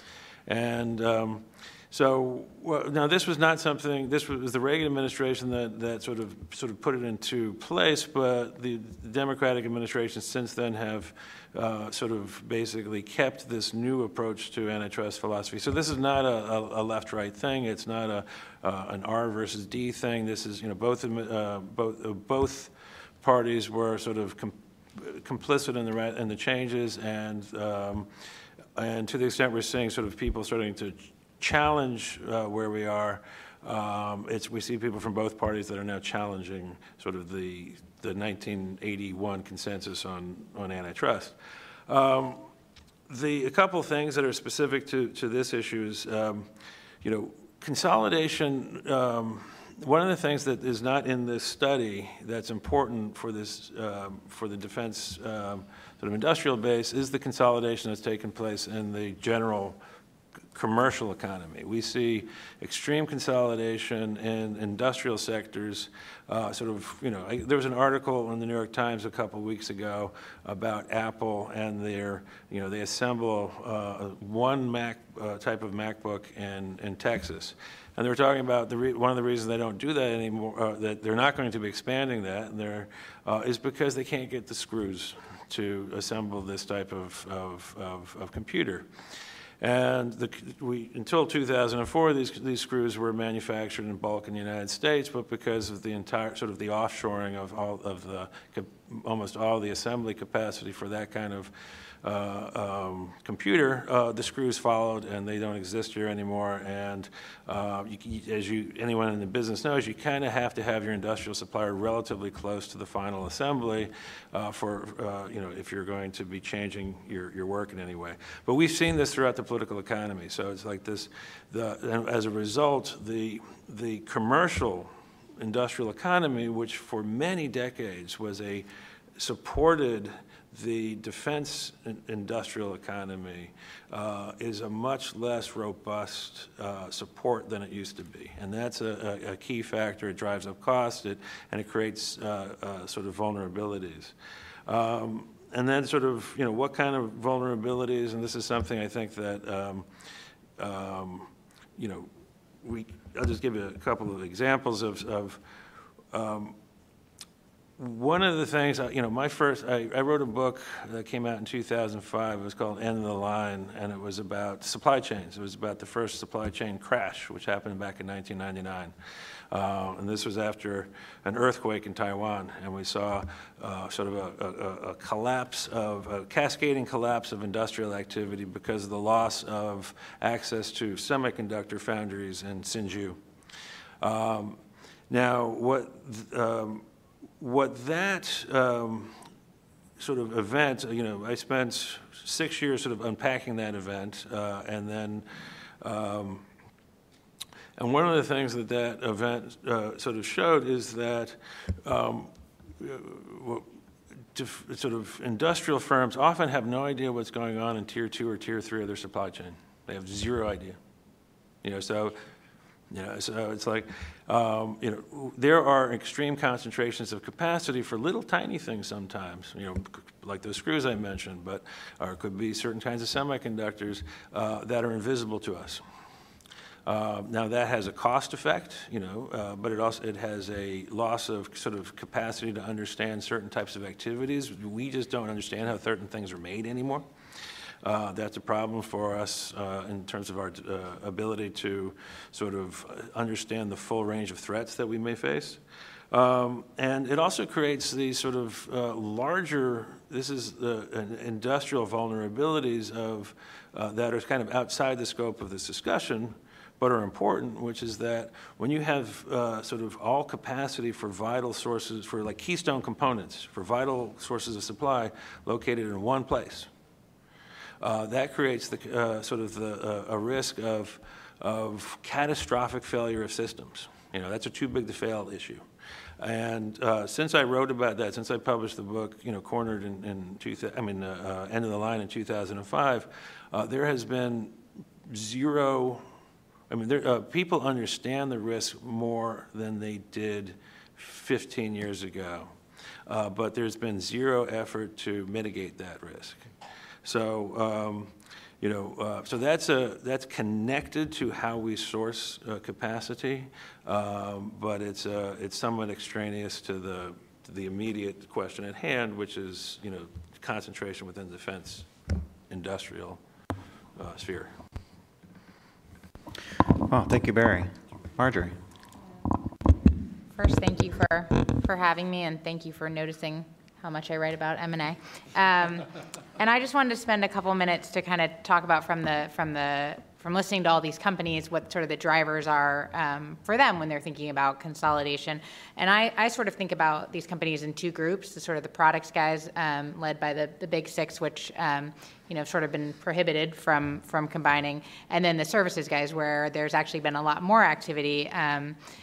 And um, So well, now this was not something, this was the Reagan administration that, that sort of sort of put it into place, but the Democratic administrations since then have uh, sort of basically kept this new approach to antitrust philosophy. So this is not a, a, a left-right thing. It's not a, uh, an R versus D thing. This is, you know, both, uh, both, uh, both parties were sort of com complicit in the, in the changes, and, um, and to the extent we're seeing sort of people starting to challenge uh, where we are. Um, it's, we see people from both parties that are now challenging sort of the, the nineteen eighty-one consensus on, on antitrust. Um, the, a couple of things that are specific to, to this issue is, um, you know, consolidation um, one of the things that is not in this study that's important for this um, for the defense um, sort of industrial base is the consolidation that's taken place in the general commercial economy. We see extreme consolidation in industrial sectors. Uh, sort of, you know, I, there was an article in the New York Times a couple of weeks ago about Apple and their, you know, they assemble uh, one Mac uh, type of MacBook in, in Texas. And they were talking about the re- one of the reasons they don't do that anymore, uh, that they're not going to be expanding that, and they're, uh, is because they can't get the screws to assemble this type of, of, of, of computer. And the, we, until two thousand four, these, these screws were manufactured in bulk in the United States, but because of the entire sort of the offshoring of all of the, almost all the assembly capacity for that kind of uh, um, computer, uh, the screws followed, and they don't exist here anymore. And uh, you, as you, anyone in the business knows, you kind of have to have your industrial supplier relatively close to the final assembly uh, for, uh, you know, if you're going to be changing your, your work in any way. But we've seen this throughout the political economy. So it's like this, the, and as a result, the, the commercial industrial economy, which for many decades was a supported the defense industrial economy, uh, is a much less robust uh, support than it used to be. And that's a, a, a key factor. It drives up cost, it, and it creates uh, uh, sort of vulnerabilities. Um, and then sort of, you know, what kind of vulnerabilities, and this is something I think that, um, um, you know, we, I'll just give you a couple of examples of, of um, one of the things, you know, my first, I, I wrote a book that came out in two thousand five. It was called End of the Line, and it was about supply chains. It was about the first supply chain crash, which happened back in nineteen ninety-nine. Uh, and this was after an earthquake in Taiwan, and we saw uh, sort of a, a, a collapse of, a cascading collapse of industrial activity because of the loss of access to semiconductor foundries in Hsinchu. Um, now, what... Um, What that um, sort of event, you know, I spent six years sort of unpacking that event, uh, and then, um, and one of the things that that event uh, sort of showed is that um, sort of industrial firms often have no idea what's going on in tier two or tier three of their supply chain. They have zero idea. You know, so. You know, so it's like, um, you know, there are extreme concentrations of capacity for little tiny things sometimes, you know, like those screws I mentioned, but or it could be certain kinds of semiconductors uh, that are invisible to us. Uh, now that has a cost effect, you know, uh, but it also it has a loss of sort of capacity to understand certain types of activities. We just don't understand how certain things are made anymore. Uh, that's a problem for us uh, in terms of our uh, ability to sort of understand the full range of threats that we may face. Um, and it also creates these sort of uh, larger, this is the uh, industrial vulnerabilities of, uh, that are kind of outside the scope of this discussion, but are important, which is that when you have uh, sort of all capacity for vital sources, for like keystone components, for vital sources of supply located in one place, Uh, that creates the uh, sort of the, uh, a risk of, of catastrophic failure of systems. You know, that's a too big to fail issue. And uh, since I wrote about that, since I published the book, you know, Cornered in, in two, I mean, uh, uh, End of the Line in two thousand five, uh, there has been zero. I mean, there, uh, people understand the risk more than they did fifteen years ago, uh, but there's been zero effort to mitigate that risk. So, um, you know, uh, so that's a that's connected to how we source uh, capacity, um, but it's uh, it's somewhat extraneous to the to the immediate question at hand, which is, you know, concentration within the defense industrial uh, sphere. Well, thank you, Barry. Marjorie. First, thank you for for having me, and thank you for noticing how much I write about M and A. Um, and I just wanted to spend a couple minutes to kind of talk about from the from the from listening to all these companies what sort of the drivers are um, for them when they're thinking about consolidation. And I, I sort of think about these companies in two groups: the sort of the products guys um, led by the the big six, which um, you know have sort of been prohibited from from combining, and then the services guys where there's actually been a lot more activity. Um,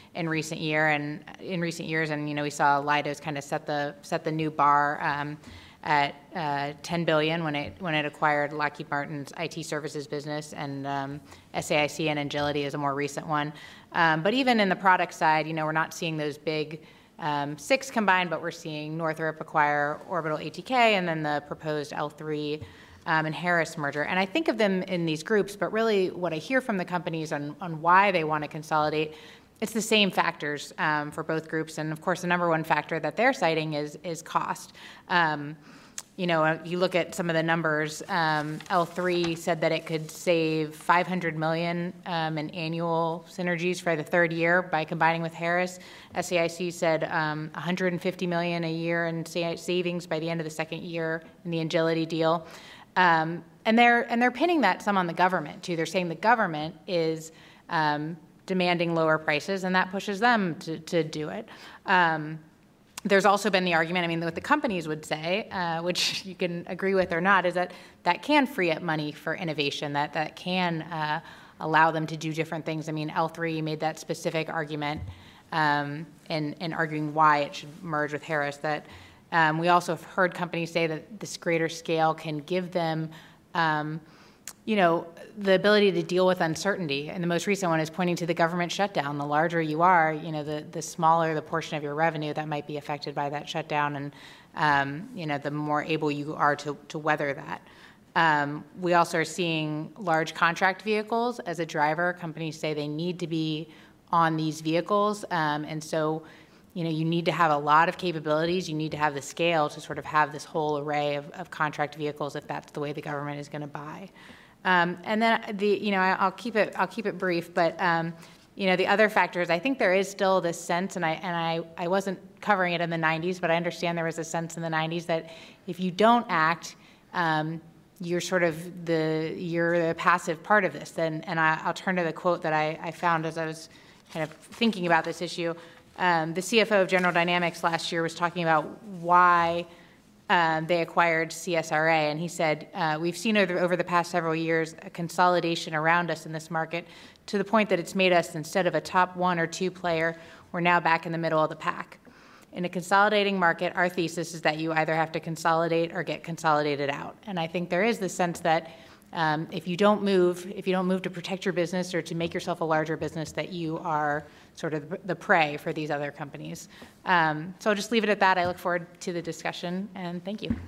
in recent year and in recent years, and you know we saw Leidos kind of set the set the new bar um, at uh, ten billion when it when it acquired Lockheed Martin's I T services business, and um, S A I C and Agility is a more recent one. Um, but even in the product side, you know we're not seeing those big um, six combined, but we're seeing Northrop acquire Orbital A T K, and then the proposed L three. Um, and Harris merger. And I think of them in these groups, but really what I hear from the companies on, on why they want to consolidate, it's the same factors um, for both groups. And of course, the number one factor that they're citing is, is cost. Um, you know, you look at some of the numbers, um, L three said that it could save five hundred million dollars um, in annual synergies for the third year by combining with Harris. S A I C said um, one hundred fifty million dollars a year in sa- savings by the end of the second year in the Agility deal. Um, and they're and they're pinning that some on the government too. They're saying the government is um, demanding lower prices, and that pushes them to, to do it. Um, there's also been the argument. I mean, what the companies would say, uh, which you can agree with or not, is that that can free up money for innovation. That that can uh, allow them to do different things. I mean, L three made that specific argument um, in in arguing why it should merge with Harris. That Um, we also have heard companies say that this greater scale can give them, um, you know, the ability to deal with uncertainty. And the most recent one is pointing to the government shutdown. The larger you are, you know, the, the smaller the portion of your revenue that might be affected by that shutdown, and, um, you know, the more able you are to, to weather that. Um, we also are seeing large contract vehicles as a driver. Companies say they need to be on these vehicles, um, and so you know, you need to have a lot of capabilities. You need to have the scale to sort of have this whole array of, of contract vehicles if that's the way the government is going to buy. Um, and then the, you know, I, I'll keep it, I'll keep it brief. But um, you know, the other factors, I think there is still this sense, and I and I, I wasn't covering it in the nineties, but I understand there was a sense in the nineties that if you don't act, um, you're sort of the you're the passive part of this. And and I, I'll turn to the quote that I, I found as I was kind of thinking about this issue. Um, the C F O of General Dynamics last year was talking about why um, they acquired C S R A, and he said, uh, we've seen over, over the past several years a consolidation around us in this market to the point that it's made us, instead of a top one or two player, we're now back in the middle of the pack. In a consolidating market, our thesis is that you either have to consolidate or get consolidated out. And I think there is the sense that um, if you don't move, if you don't move to protect your business or to make yourself a larger business, that you are sort of the prey for these other companies. Um, so I'll just leave it at that. I look forward to the discussion, and thank you.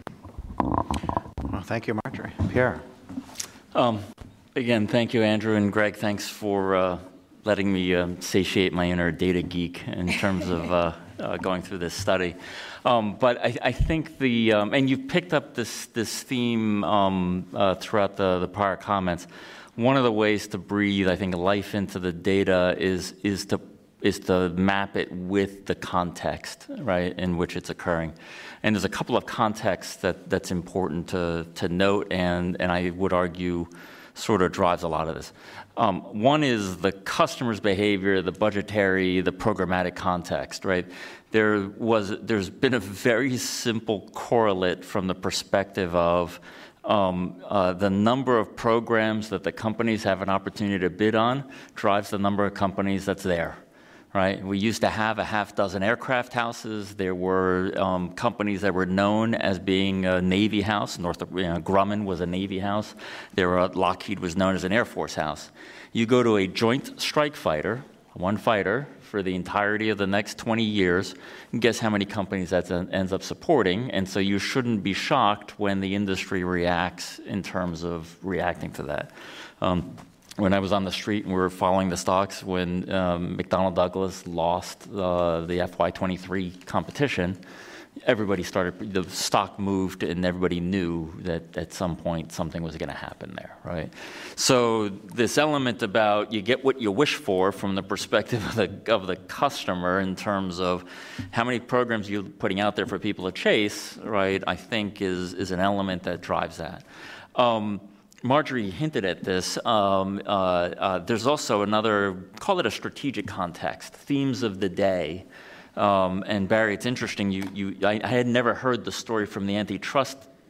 Well, thank you, Marjorie. Pierre. Um, again, thank you, Andrew, and Greg, thanks for uh, letting me uh, satiate my inner data geek in terms of uh, uh, going through this study. Um, but I, I think the, um, and you've picked up this, this theme um, uh, throughout the, the prior comments. One of the ways to breathe, I think, life into the data is, is to is to map it with the context, right, in which it's occurring. And there's a couple of contexts that, that's important to, to note, and, and I would argue sort of drives a lot of this. Um, one is the customer's behavior, the budgetary, the programmatic context, right? There was, there's been a very simple correlate from the perspective of Um, uh, the number of programs that the companies have an opportunity to bid on drives the number of companies that's there, right? We used to have a half dozen aircraft houses. There were um, companies that were known as being a Navy house. Northrop you know, Grumman was a Navy house. There were, Lockheed was known as an Air Force house. You go to a joint strike fighter, one fighter, for the entirety of the next twenty years, and guess how many companies that ends up supporting, and so you shouldn't be shocked when the industry reacts in terms of reacting to that. Um, when I was on the street and we were following the stocks, when um, McDonnell Douglas lost uh, the F Y twenty-three competition, everybody started, the stock moved, and everybody knew that at some point something was going to happen there, right? So this element about you get what you wish for from the perspective of the, of the customer in terms of how many programs you're putting out there for people to chase, right, I think is, is an element that drives that. Um, Marjorie hinted at this. Um, uh, uh, there's also another, call it a strategic context, themes of the day. Um, and Barry, it's interesting, you, you, I, I had never heard the story from the antitrust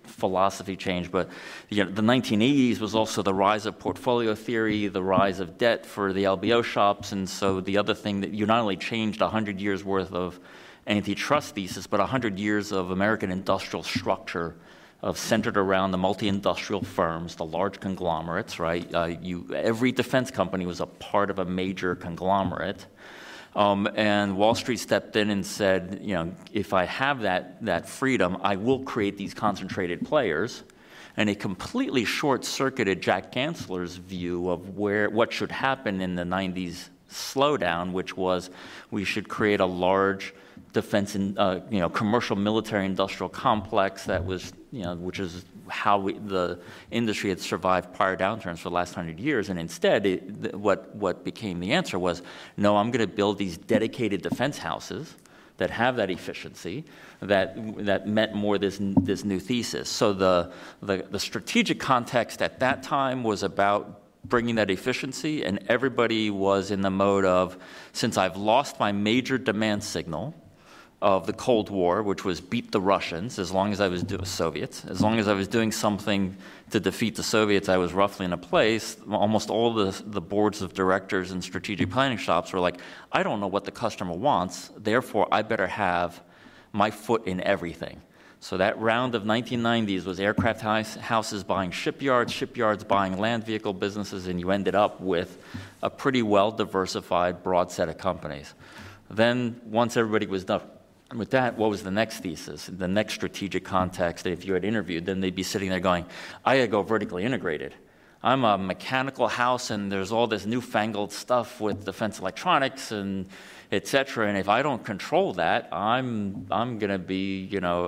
philosophy change, but you know, the nineteen eighties was also the rise of portfolio theory, the rise of debt for the L B O shops, and so the other thing that you not only changed one hundred years worth of antitrust thesis, but one hundred years of American industrial structure of centered around the multi-industrial firms, the large conglomerates, right? Uh, you, every defense company was a part of a major conglomerate. Um, and Wall Street stepped in and said, you know, if I have that, that freedom, I will create these concentrated players. And it completely short-circuited Jack Gensler's view of where what should happen in the nineties slowdown, which was we should create a large defense and uh, you know commercial military industrial complex that was you know which is how we, the industry had survived prior downturns for the last hundred years, and instead it, what what became the answer was no, I'm going to build these dedicated defense houses that have that efficiency that that meant more this this new thesis. So the the, the strategic context at that time was about bringing that efficiency, and everybody was in the mode of, since I've lost my major demand signal of the Cold War, which was beat the Russians, as long as I was doing Soviets, as long as I was doing something to defeat the Soviets, I was roughly in a place. Almost all the, the boards of directors and strategic planning shops were like, I don't know what the customer wants, therefore I better have my foot in everything. So that round of nineteen nineties was aircraft house, houses buying shipyards, shipyards buying land vehicle businesses, and you ended up with a pretty well-diversified, broad set of companies. Then once everybody was done with that, what was the next thesis, the next strategic context? If you had interviewed, then they'd be sitting there going, I gotta go vertically integrated. I'm a mechanical house and there's all this newfangled stuff with defense electronics and et cetera. And if I don't control that, I'm I'm gonna be you know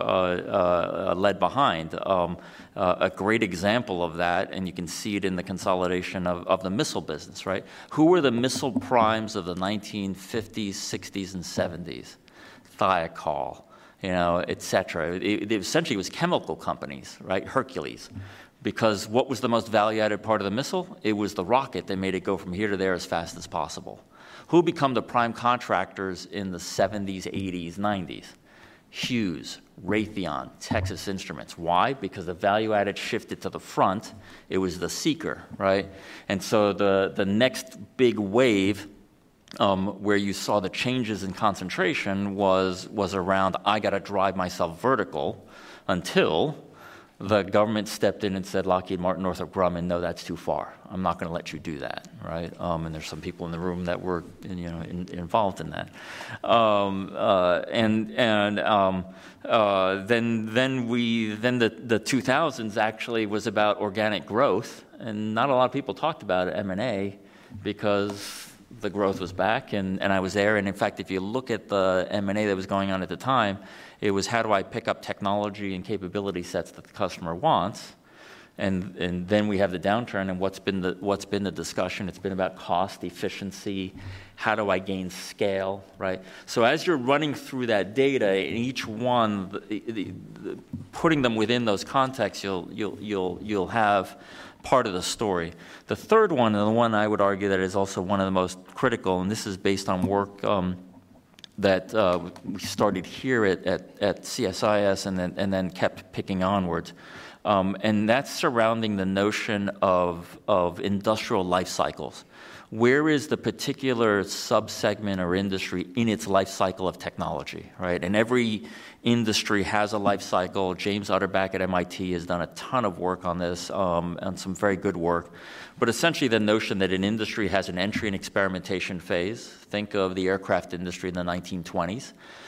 uh, uh, led behind. Um, uh, a great example of that, and you can see it in the consolidation of, of the missile business, right? Who were the missile primes of the nineteen fifties, sixties, and seventies? Thiokol, you know, et cetera. It, it essentially was chemical companies, right? Hercules. Because what was the most value-added part of the missile? It was the rocket that made it go from here to there as fast as possible. Who become the prime contractors in the seventies, eighties, nineties? Hughes, Raytheon, Texas Instruments. Why? Because the value-added shifted to the front. It was the seeker, right? And so the, the next big wave um, where you saw the changes in concentration was, was around, I got to drive myself vertical, until the government stepped in and said, Lockheed Martin, Northrop Grumman, no, that's too far. I'm not going to let you do that, right? Um, and there's some people in the room that were, you know, in, involved in that. Um, uh, and and um, uh, then then we then the the two thousands actually was about organic growth, and not a lot of people talked about M and A because the growth was back, and, and I was there. And in fact, if you look at the M and A that was going on at the time, it was how do I pick up technology and capability sets that the customer wants, and and then we have the downturn. And what's been the what's been the discussion? It's been about cost, efficiency. How do I gain scale, right? So as you're running through that data, in each one, the, the, the, putting them within those contexts, you'll you'll you'll you'll have part of the story. The third one, and the one I would argue that is also one of the most critical, and this is based on work. Um, that uh, we started here at, at, at C S I S and then, and then kept picking onwards. Um, and that's surrounding the notion of, of industrial life cycles. Where is the particular subsegment or industry in its life cycle of technology, right? And every industry has a life cycle. James Utterback at M I T has done a ton of work on this, um, and some very good work. But essentially the notion that an industry has an entry and experimentation phase. Think of the aircraft industry in the nineteen twenties.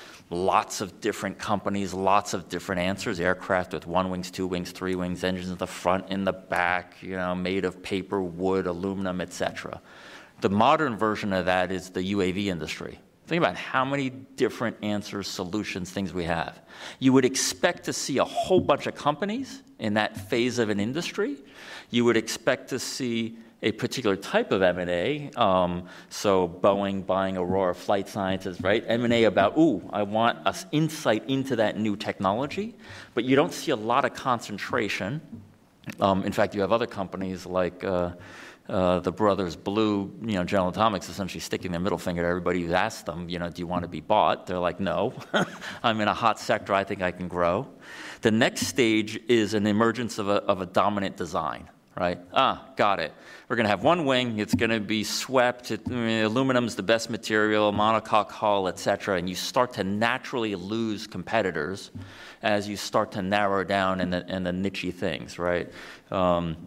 Lots of different companies, lots of different answers. Aircraft with one wings, two wings, three wings, engines in the front, in the back, you know, made of paper, wood, aluminum, et cetera. The modern version of that is the U A V industry. Think about how many different answers, solutions, things we have. You would expect to see a whole bunch of companies in that phase of an industry. You would expect to see a particular type of M and A, um, so Boeing buying Aurora Flight Sciences, right? M and A about, ooh, I want us insight into that new technology, but you don't see a lot of concentration. Um, in fact, you have other companies like uh, uh, the brothers Blue, you know, General Atomics essentially sticking their middle finger to everybody who's asked them, you know, do you want to be bought? They're like, no, I'm in a hot sector, I think I can grow. The next stage is an emergence of a, of a dominant design, right? Ah, got it. We're going to have one wing, it's going to be swept, it, I mean, aluminum's the best material, monocoque hull, et cetera, and you start to naturally lose competitors as you start to narrow down in the, in the niche things, right? Um,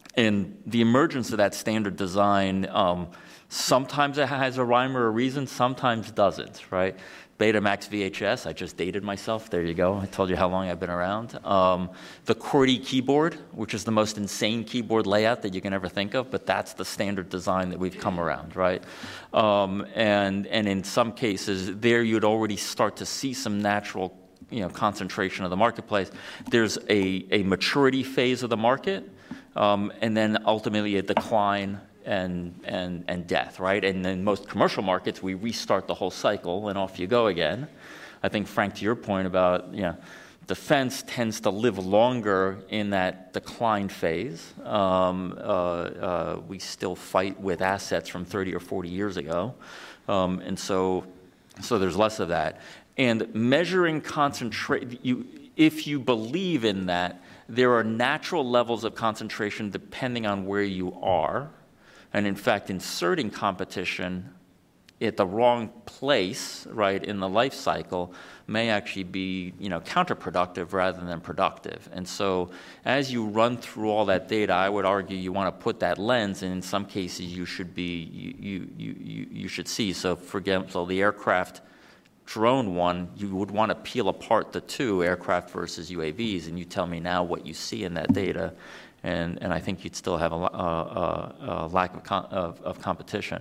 And the emergence of that standard design, um, sometimes it has a rhyme or a reason, sometimes doesn't, right? Betamax V H S, I just dated myself, there you go. I told you how long I've been around. Um, the QWERTY keyboard, which is the most insane keyboard layout that you can ever think of, but that's the standard design that we've come around, right? Um, and, and in some cases, there you'd already start to see some natural, you know, concentration of the marketplace. There's a, a maturity phase of the market, Um, and then ultimately a decline and, and, and death, right? And in most commercial markets, we restart the whole cycle and off you go again. I think, Frank, to your point about, you know, defense tends to live longer in that decline phase. Um, uh, uh, we still fight with assets from thirty or forty years ago. Um, and so, so there's less of that. And measuring concentrate, you, if you believe in that, there are natural levels of concentration depending on where you are. And in fact, inserting competition at the wrong place, right, in the life cycle may actually be, you know, counterproductive rather than productive. And so as you run through all that data, I would argue you want to put that lens, and in some cases you should be, you, you, you, you should see. So for example, the aircraft drone one, you would want to peel apart the two, aircraft versus U A Vs, and you tell me now what you see in that data, and, and I think you'd still have a, a, a lack of, com of, of competition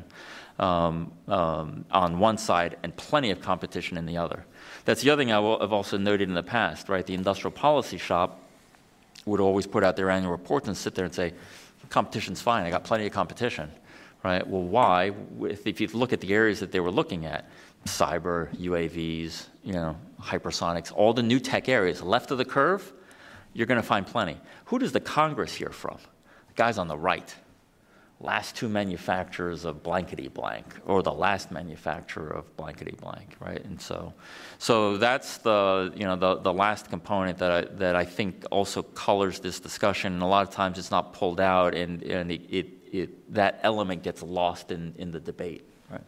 um, um, on one side and plenty of competition in the other. That's the other thing I will, I've also noted in the past, right? The industrial policy shop would always put out their annual reports and sit there and say, competition's fine, I got plenty of competition, right? Well, why? If, if you look at the areas that they were looking at, cyber, U A Vs, you know, hypersonics, all the new tech areas, left of the curve, you're going to find plenty. Who does the Congress hear from? The guys on the right. Last two manufacturers of blankety blank, or the last manufacturer of blankety blank, right? And so, so that's the, you know, the, the last component that I, that I think also colors this discussion. And a lot of times it's not pulled out, and, and it, it, it, that element gets lost in, in the debate, right?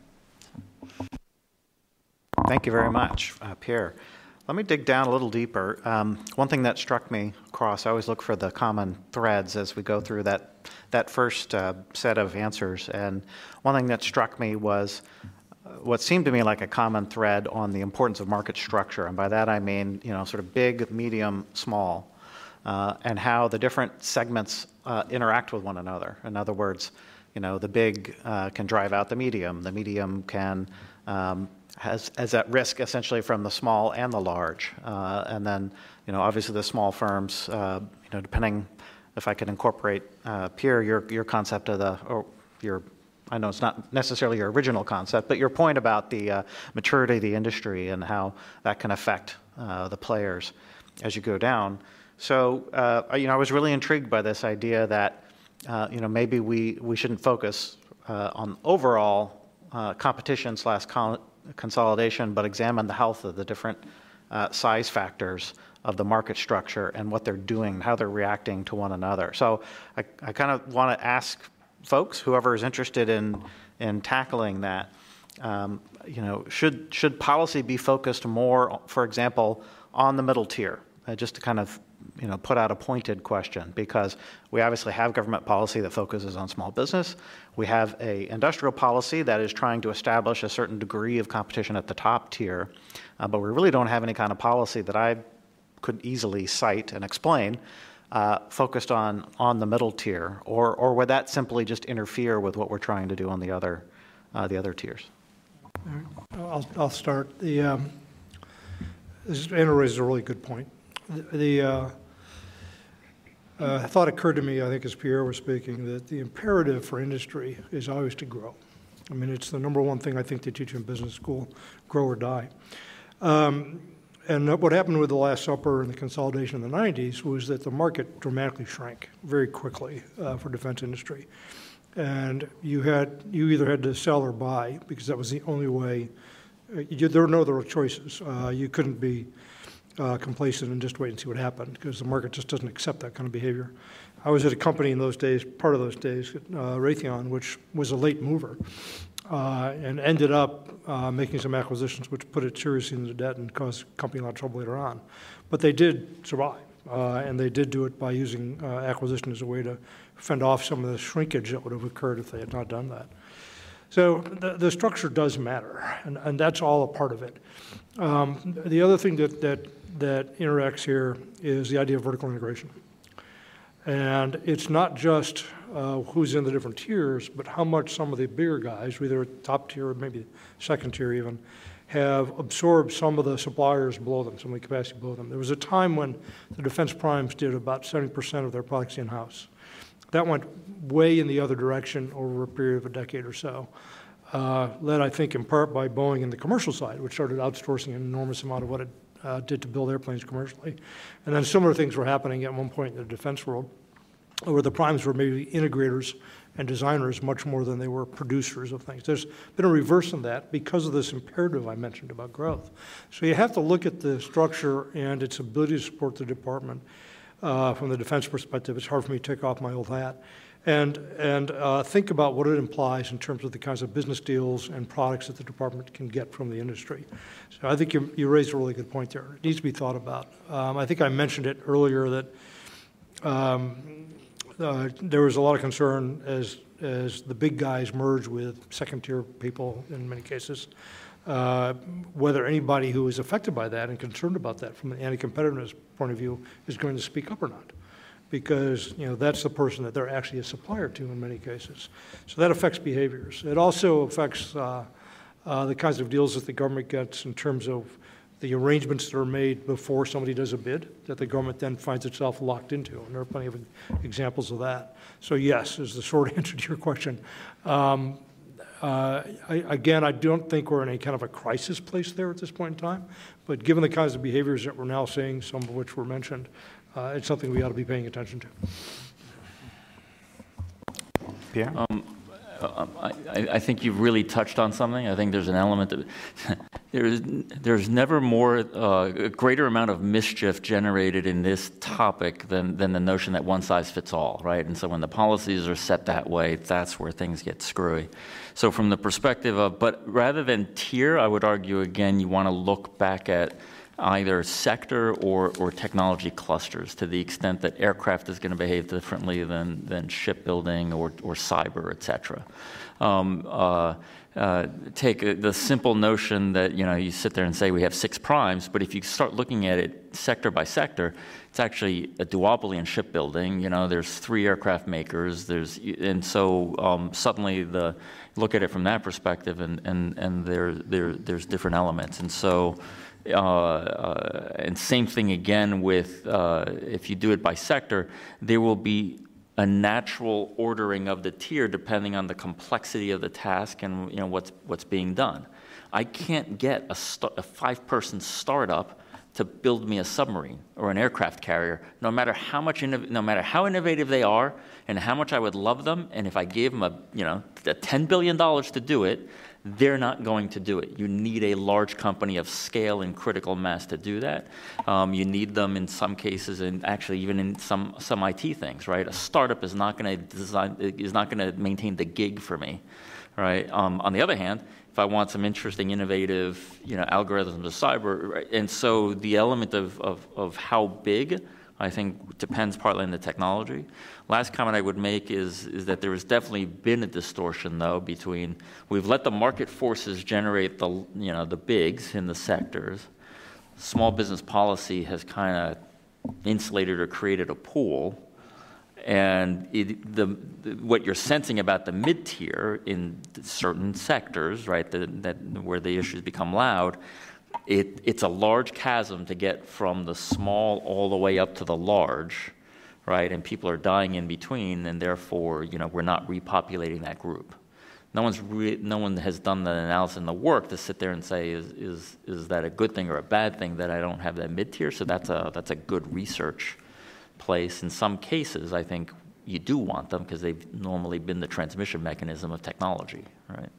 Thank you very much, uh, Pierre. Let me dig down a little deeper. Um, one thing that struck me across, I always look for the common threads as we go through that, that first uh, set of answers. And one thing that struck me was what seemed to me like a common thread on the importance of market structure. And by that I mean, you know, sort of big, medium, small, uh, and how the different segments uh, interact with one another. In other words, you know, the big uh, can drive out the medium. The medium can um, has, has at risk essentially from the small and the large. Uh, and then, you know, obviously the small firms, uh, you know, depending, if I could incorporate, uh, Pierre, your, your concept of the, or your, I know it's not necessarily your original concept, but your point about the uh, maturity of the industry and how that can affect uh, the players as you go down. So, uh, you know, I was really intrigued by this idea that, uh, you know, maybe we, we shouldn't focus uh, on overall uh, competition slash con consolidation, but examine the health of the different uh, size factors of the market structure and what they're doing, how they're reacting to one another. So I, I kind of want to ask folks, whoever is interested in, in tackling that, um, you know, should, should policy be focused more, for example, on the middle tier? Uh, just to kind of, you know, put out a pointed question, because we obviously have government policy that focuses on small business. We have a industrial policy that is trying to establish a certain degree of competition at the top tier, uh, but we really don't have any kind of policy that I could easily cite and explain uh, focused on on the middle tier, or or would that simply just interfere with what we're trying to do on the other uh, the other tiers? I'll I'll start. The um, this Andrew raises a really good point. The, the uh, uh, thought occurred to me, I think, as Pierre was speaking, that the imperative for industry is always to grow. I mean, it's the number one thing I think they teach in business school: grow or die. Um, and what happened with the Last Supper and the consolidation in the nineties was that the market dramatically shrank very quickly uh, for defense industry. And you had, you either had to sell or buy, because that was the only way. Uh, you, there were no other choices. Uh, you couldn't be uh, complacent and just wait and see what happened, because the market just doesn't accept that kind of behavior. I was at a company in those days, part of those days, uh, Raytheon, which was a late mover, uh, and ended up uh, making some acquisitions which put it seriously into debt and caused the company a lot of trouble later on. But they did survive, uh, and they did do it by using uh, acquisition as a way to fend off some of the shrinkage that would have occurred if they had not done that. So the, the structure does matter, and, and that's all a part of it. Um, the other thing that, that, that interacts here is the idea of vertical integration. And it's not just uh, who's in the different tiers, but how much some of the bigger guys, whether top tier or maybe second tier even, have absorbed some of the suppliers below them, some of the capacity below them. There was a time when the defense primes did about seventy percent of their products in-house. That went way in the other direction over a period of a decade or so, uh, led, I think, in part by Boeing in the commercial side, which started outsourcing an enormous amount of what it uh, did to build airplanes commercially. And then similar things were happening at one point in the defense world, where the primes were maybe integrators and designers much more than they were producers of things. There's been a reverse in that because of this imperative I mentioned about growth. So you have to look at the structure and its ability to support the department. Uh, from the defense perspective, it's hard for me to take off my old hat, and, and uh, think about what it implies in terms of the kinds of business deals and products that the department can get from the industry. So I think you, you raised a really good point there. It needs to be thought about. Um, I think I mentioned it earlier that um, uh, there was a lot of concern as, as the big guys merge with second-tier people in many cases, Uh, whether anybody who is affected by that and concerned about that from an anti-competitiveness point of view is going to speak up or not, because you know that's the person that they're actually a supplier to in many cases. So that affects behaviors. It also affects uh, uh, the kinds of deals that the government gets in terms of the arrangements that are made before somebody does a bid that the government then finds itself locked into, and there are plenty of examples of that. So yes, is the short answer to your question. Um, Uh, I, again, I don't think we're in a kind of a crisis place there at this point in time, but given the kinds of behaviors that we're now seeing, some of which were mentioned, uh, it's something we ought to be paying attention to. Pierre? Um, I, I think you've really touched on something. I think there's an element of there's there's never more uh, a greater amount of mischief generated in this topic than than the notion that one size fits all, right? And so when the policies are set that way, that's where things get screwy. So from the perspective of, but rather than tier, I would argue again, you want to look back at either sector or, or technology clusters to the extent that aircraft is going to behave differently than, than shipbuilding or, or cyber, et cetera. Um, uh, uh, take a, the simple notion that, you know, you sit there and say we have six primes, but if you start looking at it sector by sector, it's actually a duopoly in shipbuilding. You know, there's three aircraft makers, there's, and so um, suddenly the, look at it from that perspective and, and, and there, there, there's different elements. And so, Uh, uh, and same thing again with, uh, if you do it by sector, there will be a natural ordering of the tier depending on the complexity of the task and you know what's what's being done. I can't get a, st- a five-person startup to build me a submarine or an aircraft carrier, no matter how much, innov- no matter how innovative they are, and how much I would love them. And if I gave them a, you know, a ten billion dollars to do it, they're not going to do it. You need a large company of scale and critical mass to do that. Um, you need them in some cases, and actually even in some some I T things, right? A startup is not going to design, is not going to maintain the gig for me, right? Um, on the other hand, if I want some interesting, innovative, you know, algorithms of cyber, right? And so the element of, of of how big, I think, depends partly on the technology. Last comment I would make is, is that there has definitely been a distortion, though, between we've let the market forces generate the, you know, the bigs in the sectors. Small business policy has kind of insulated or created a pool. And it, the, the, what you're sensing about the mid-tier in certain sectors, right, the, that, where the issues become loud, It, it's a large chasm to get from the small all the way up to the large, right? And people are dying in between, and therefore, you know, we're not repopulating that group. No one's re- no one has done the analysis and the work to sit there and say, is is is that a good thing or a bad thing that I don't have that mid tier? So that's a that's a good research place. In some cases, I think, you do want them because they've normally been the transmission mechanism of technology, right?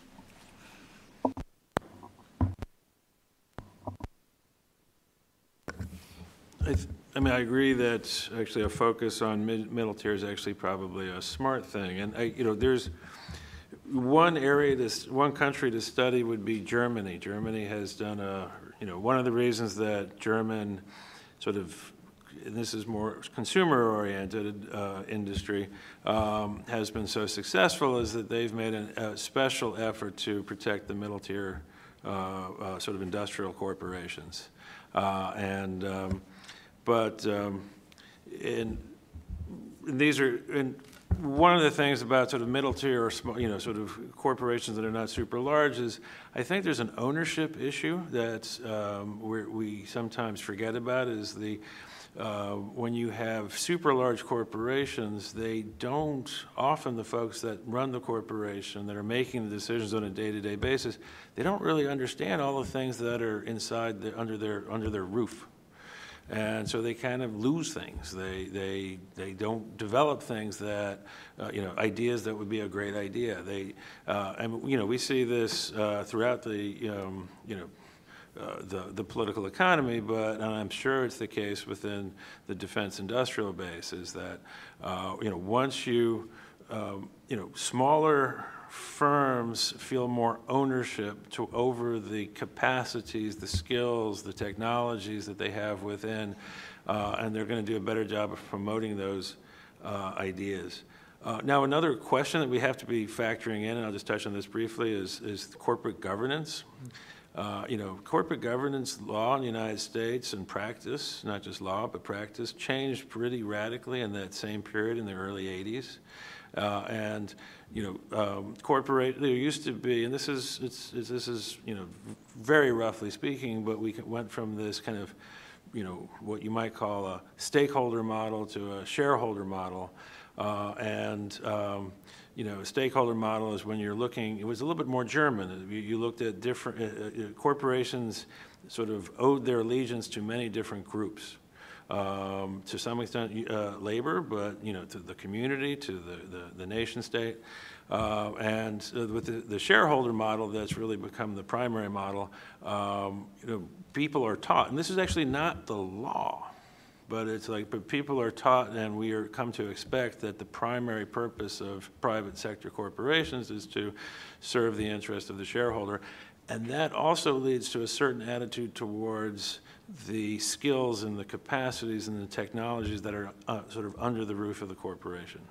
I, th- I mean, I agree that actually a focus on mid- middle tier is actually probably a smart thing. And, I, you know, there's one area, to, one country to study would be Germany. Germany has done a, you know, one of the reasons that German sort of, and this is more consumer-oriented uh, industry, um, has been so successful is that they've made an, a special effort to protect the middle tier uh, uh, sort of industrial corporations. Uh, and um, But um, in, in these are in one of the things about sort of middle tier or small, you know, sort of corporations that are not super large is I think there's an ownership issue that um, we're, we sometimes forget about. Is the uh, when you have super large corporations, they don't often the folks that run the corporation that are making the decisions on a day-to-day basis, they don't really understand all the things that are inside the, under their under their roof. And so they kind of lose things. They they they don't develop things that uh, you know ideas that would be a great idea. They uh, and you know we see this uh, throughout the um, you know uh, the the political economy, but and I'm sure it's the case within the defense industrial base is that uh, you know once you um, you know smaller firms feel more ownership to over the capacities, the skills, the technologies that they have within, uh, and they're going to do a better job of promoting those uh, ideas. Uh, now, another question that we have to be factoring in, and I'll just touch on this briefly, is, is corporate governance. Uh, you know, corporate governance law in the United States and practice, not just law, but practice, changed pretty radically in that same period in the early eighties. Uh, and you know, um, corporate. There used to be, and this is it's, it's this is you know very roughly speaking, but we went from this kind of you know what you might call a stakeholder model to a shareholder model, uh, and um, you know a stakeholder model is when you're looking. It was a little bit more German. You, you looked at different uh, uh, corporations, sort of owed their allegiance to many different groups. Um, to some extent, uh, labor, but you know, to the community, to the the, the nation state, uh, and uh, with the, the shareholder model, that's really become the primary model. Um, you know, people are taught, and this is actually not the law, but it's like, but people are taught, and we are come to expect that the primary purpose of private sector corporations is to serve the interest of the shareholder, and that also leads to a certain attitude towards the skills and the capacities and the technologies that are uh, sort of under the roof of the corporation.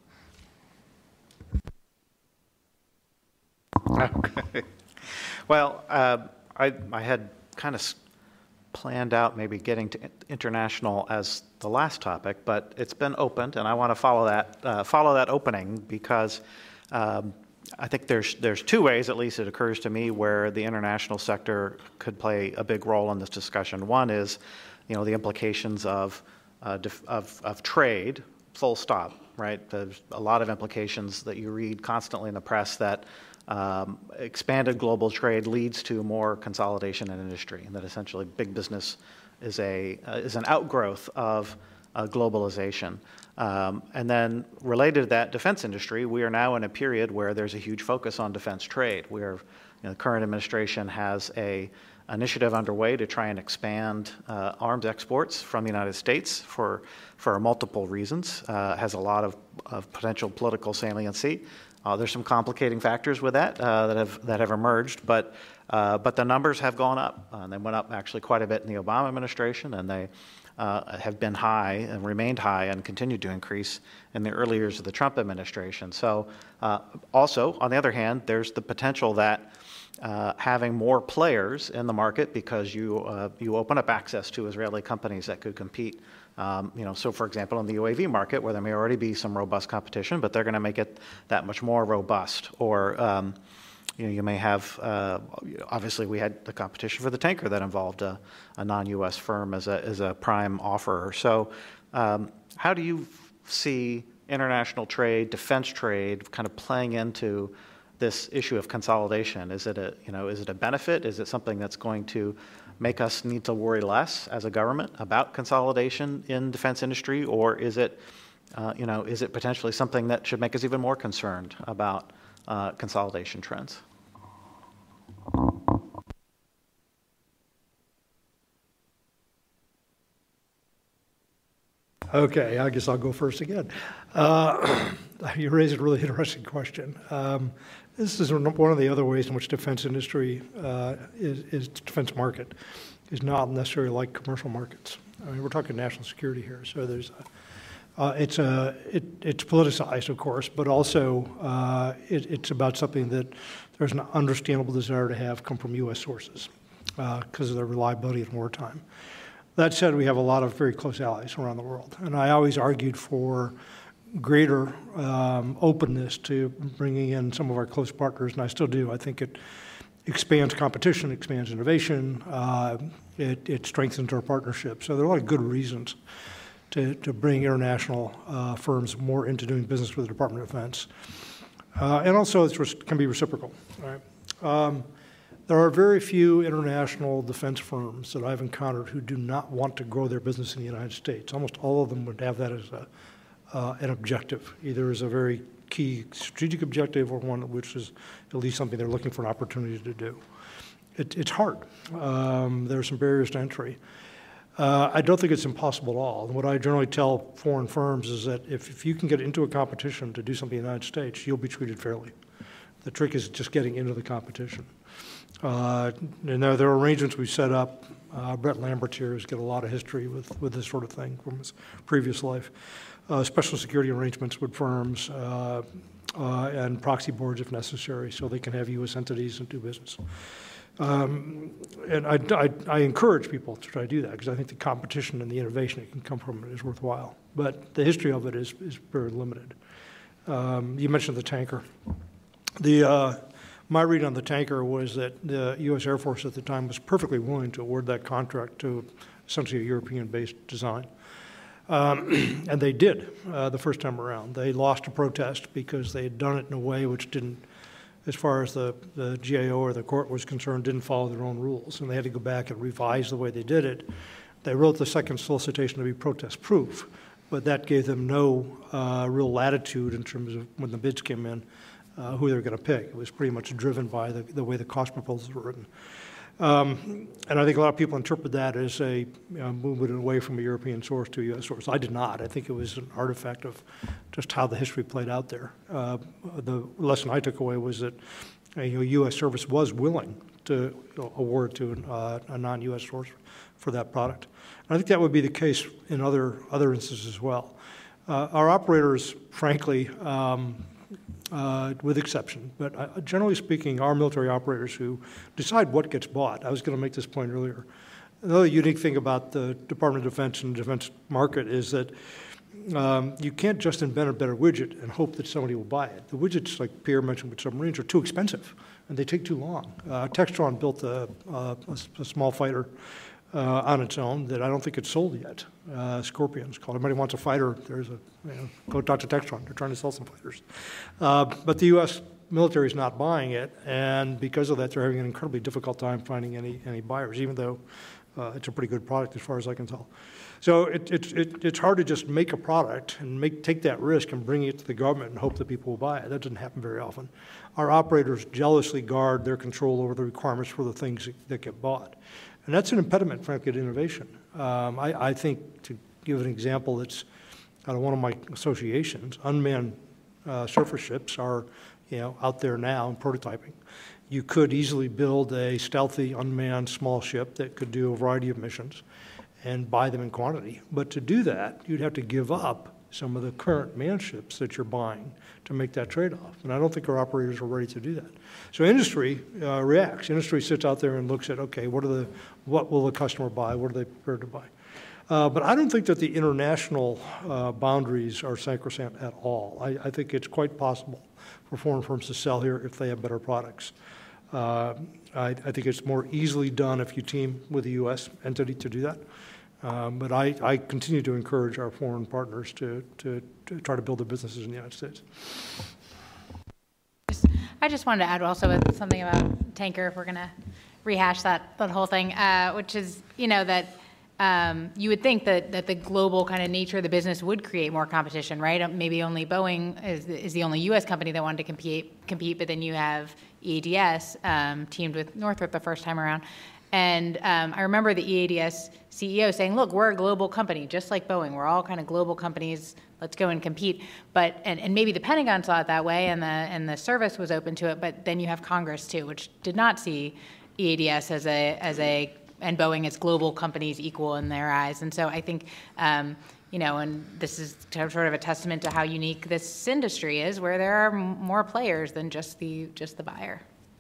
Okay. Well, uh, I, I had kind of planned out maybe getting to international as the last topic, but it's been opened, and I want to follow that uh, follow that opening because um, I think there's there's two ways, at least it occurs to me, where the international sector could play a big role in this discussion. One is, you know, the implications of uh, def, of, of trade, full stop, right? There's a lot of implications that you read constantly in the press that um, expanded global trade leads to more consolidation in industry, and that essentially big business is a uh, is an outgrowth of uh, globalization. Um, and then related to that defense industry, we are now in a period where there's a huge focus on defense trade. We are, you know, the current administration has a initiative underway to try and expand uh, arms exports from the United States for for multiple reasons. Uh, has a lot of, of potential political saliency. Uh, there's some complicating factors with that uh, that have that have emerged, but uh, but the numbers have gone up. Uh, they went up actually quite a bit in the Obama administration, and they Uh, have been high and remained high and continued to increase in the early years of the Trump administration. So uh, also, on the other hand, there's the potential that uh, having more players in the market because you uh, you open up access to Israeli companies that could compete. Um, you know, so for example, in the U A V market, where there may already be some robust competition, but they're going to make it that much more robust. Or um, You know, you may have, uh, obviously we had the competition for the tanker that involved a, a non-U S firm as a, as a prime offerer. So um, how do you see international trade, defense trade kind of playing into this issue of consolidation? Is it a, you know, is it a benefit? Is it something that's going to make us need to worry less as a government about consolidation in defense industry? Or is it uh, you know, is it potentially something that should make us even more concerned about uh, consolidation trends? Okay, I guess I'll go first again. Uh, you raise a really interesting question. Um, this is one of the other ways in which defense industry uh, is, is defense market is not necessarily like commercial markets. I mean, we're talking national security here, so there's a, uh, it's a it, it's politicized, of course, but also uh, it, it's about something that there's an understandable desire to have come from U S sources because uh, of their reliability in wartime. That said, we have a lot of very close allies around the world, and I always argued for greater um, openness to bringing in some of our close partners, and I still do. I think it expands competition, expands innovation, uh, it, it strengthens our partnership. So there are a lot of good reasons to, to bring international uh, firms more into doing business with the Department of Defense. Uh, and also it can be reciprocal. Right? Um, there are very few international defense firms that I've encountered who do not want to grow their business in the United States. Almost all of them would have that as a, uh, an objective, either as a very key strategic objective or one which is at least something they're looking for an opportunity to do. It, it's hard. Um, there are some barriers to entry. Uh, I don't think it's impossible at all. And what I generally tell foreign firms is that if, if you can get into a competition to do something in the United States, you'll be treated fairly. The trick is just getting into the competition. Uh, and there, there are arrangements we've set up. Uh, Brett Lambert here has got a lot of history with, with this sort of thing from his previous life. Uh, special security arrangements with firms uh, uh, and proxy boards if necessary so they can have U S entities and do business. Um, and I, I, I encourage people to try to do that because I think the competition and the innovation that can come from it is worthwhile. But the history of it is, is very limited. Um, you mentioned the tanker. The, uh, my read on the tanker was that the U S Air Force at the time was perfectly willing to award that contract to essentially a European-based design. Um, and they did uh, the first time around. They lost a protest because they had done it in a way which didn't, as far as the, the G A O or the court was concerned, didn't follow their own rules. And they had to go back and revise the way they did it. They wrote the second solicitation to be protest-proof, but that gave them no uh, real latitude in terms of when the bids came in, uh, who they were going to pick. It was pretty much driven by the, the way the cost proposals were written. Um, and I think a lot of people interpret that as a you know, movement away from a European source to a U S source. I did not. I think it was an artifact of just how the history played out there. Uh, the lesson I took away was that uh, you know, U S service was willing to you know, award to an, uh, a non-U S source for that product. And I think that would be the case in other, other instances as well. Uh, our operators, frankly, um, Uh, with exception, but uh, generally speaking, our military operators who decide what gets bought. I was going to make this point earlier. Another unique thing about the Department of Defense and the defense market is that um, you can't just invent a better widget and hope that somebody will buy it. The widgets, like Pierre mentioned with submarines, are too expensive, and they take too long. Uh, Textron built a, a, a small fighter Uh, on its own that I don't think it's sold yet. Uh, Scorpion's called. Everybody wants a fighter. There's a, you know, go talk to Textron. They're trying to sell some fighters. Uh, but the U S military is not buying it, and because of that, they're having an incredibly difficult time finding any, any buyers, even though uh, it's a pretty good product as far as I can tell. So it, it, it, it's hard to just make a product and make, take that risk and bring it to the government and hope that people will buy it. That doesn't happen very often. Our operators jealously guard their control over the requirements for the things that, that get bought. And that's an impediment, frankly, to innovation. Um, I, I think, to give an example that's out of one of my associations, unmanned uh, surface ships are you know, out there now and prototyping. You could easily build a stealthy, unmanned small ship that could do a variety of missions and buy them in quantity. But to do that, you'd have to give up some of the current manned ships that you're buying to make that trade-off. And I don't think our operators are ready to do that. So industry uh, reacts. Industry sits out there and looks at, okay, what are the, what will the customer buy? What are they prepared to buy? Uh, but I don't think that the international uh, boundaries are sacrosanct at all. I, I think it's quite possible for foreign firms to sell here if they have better products. Uh, I, I think it's more easily done if you team with a U S entity to do that. Um, but I, I continue to encourage our foreign partners to, to, to try to build their businesses in the United States. I just wanted to add also with something about tanker, if we're going to rehash that, that whole thing, uh, which is, you know, that um, you would think that, that the global kind of nature of the business would create more competition, right? Um, Maybe only Boeing is, is the only U S company that wanted to compete, compete, but then you have E A D S um, teamed with Northrop the first time around. And um, I remember the E A D S C E O saying, look, we're a global company, just like Boeing. We're all kind of global companies. Let's go and compete. But and, and maybe the Pentagon saw it that way, and the and the service was open to it. But then you have Congress too, which did not see E A D S as a as a and Boeing as global companies equal in their eyes. And so I think, um, you know, and this is sort of a testament to how unique this industry is, where there are m- more players than just the just the buyer.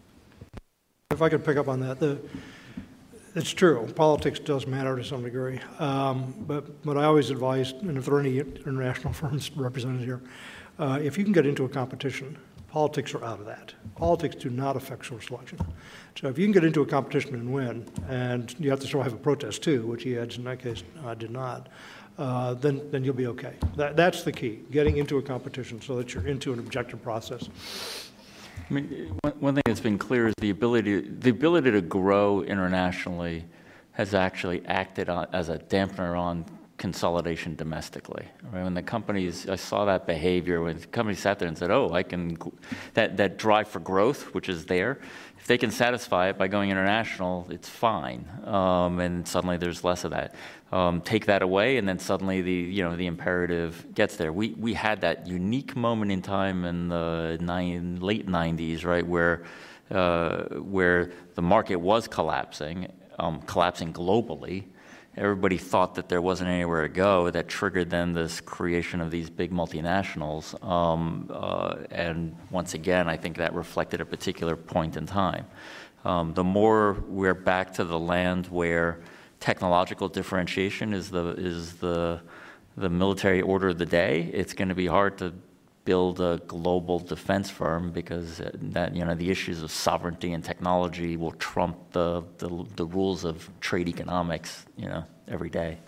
If I could pick up on that, the, it's true, politics does matter to some degree. Um, but, but I always advise, and if there are any international firms represented here, uh, if you can get into a competition, politics are out of that. Politics do not affect source selection. So if you can get into a competition and win, and you have to still have a protest too, which E A D S in that case uh, did not, uh, then, then you'll be okay. That, that's the key, getting into a competition so that you're into an objective process. I mean, one, one thing that's been clear is the ability, the ability to grow internationally has actually acted on, as a dampener on consolidation domestically. Right? When the companies, I saw that behavior when companies sat there and said, "Oh, I can," that that drive for growth, which is there. If they can satisfy it by going international, it's fine. Um, and suddenly there's less of that. Um, take that away, and then suddenly the you know the imperative gets there. We we had that unique moment in time in the nine, late nineties, right, where uh, where the market was collapsing, um, collapsing globally. Everybody thought that there wasn't anywhere to go. That triggered then this creation of these big multinationals. Um, uh, and once again, I think that reflected a particular point in time. Um, the more we're back to the land where technological differentiation is the is the the military order of the day, it's going to be hard to build a global defense firm because that you know the issues of sovereignty and technology will trump the the, the rules of trade economics you know every day.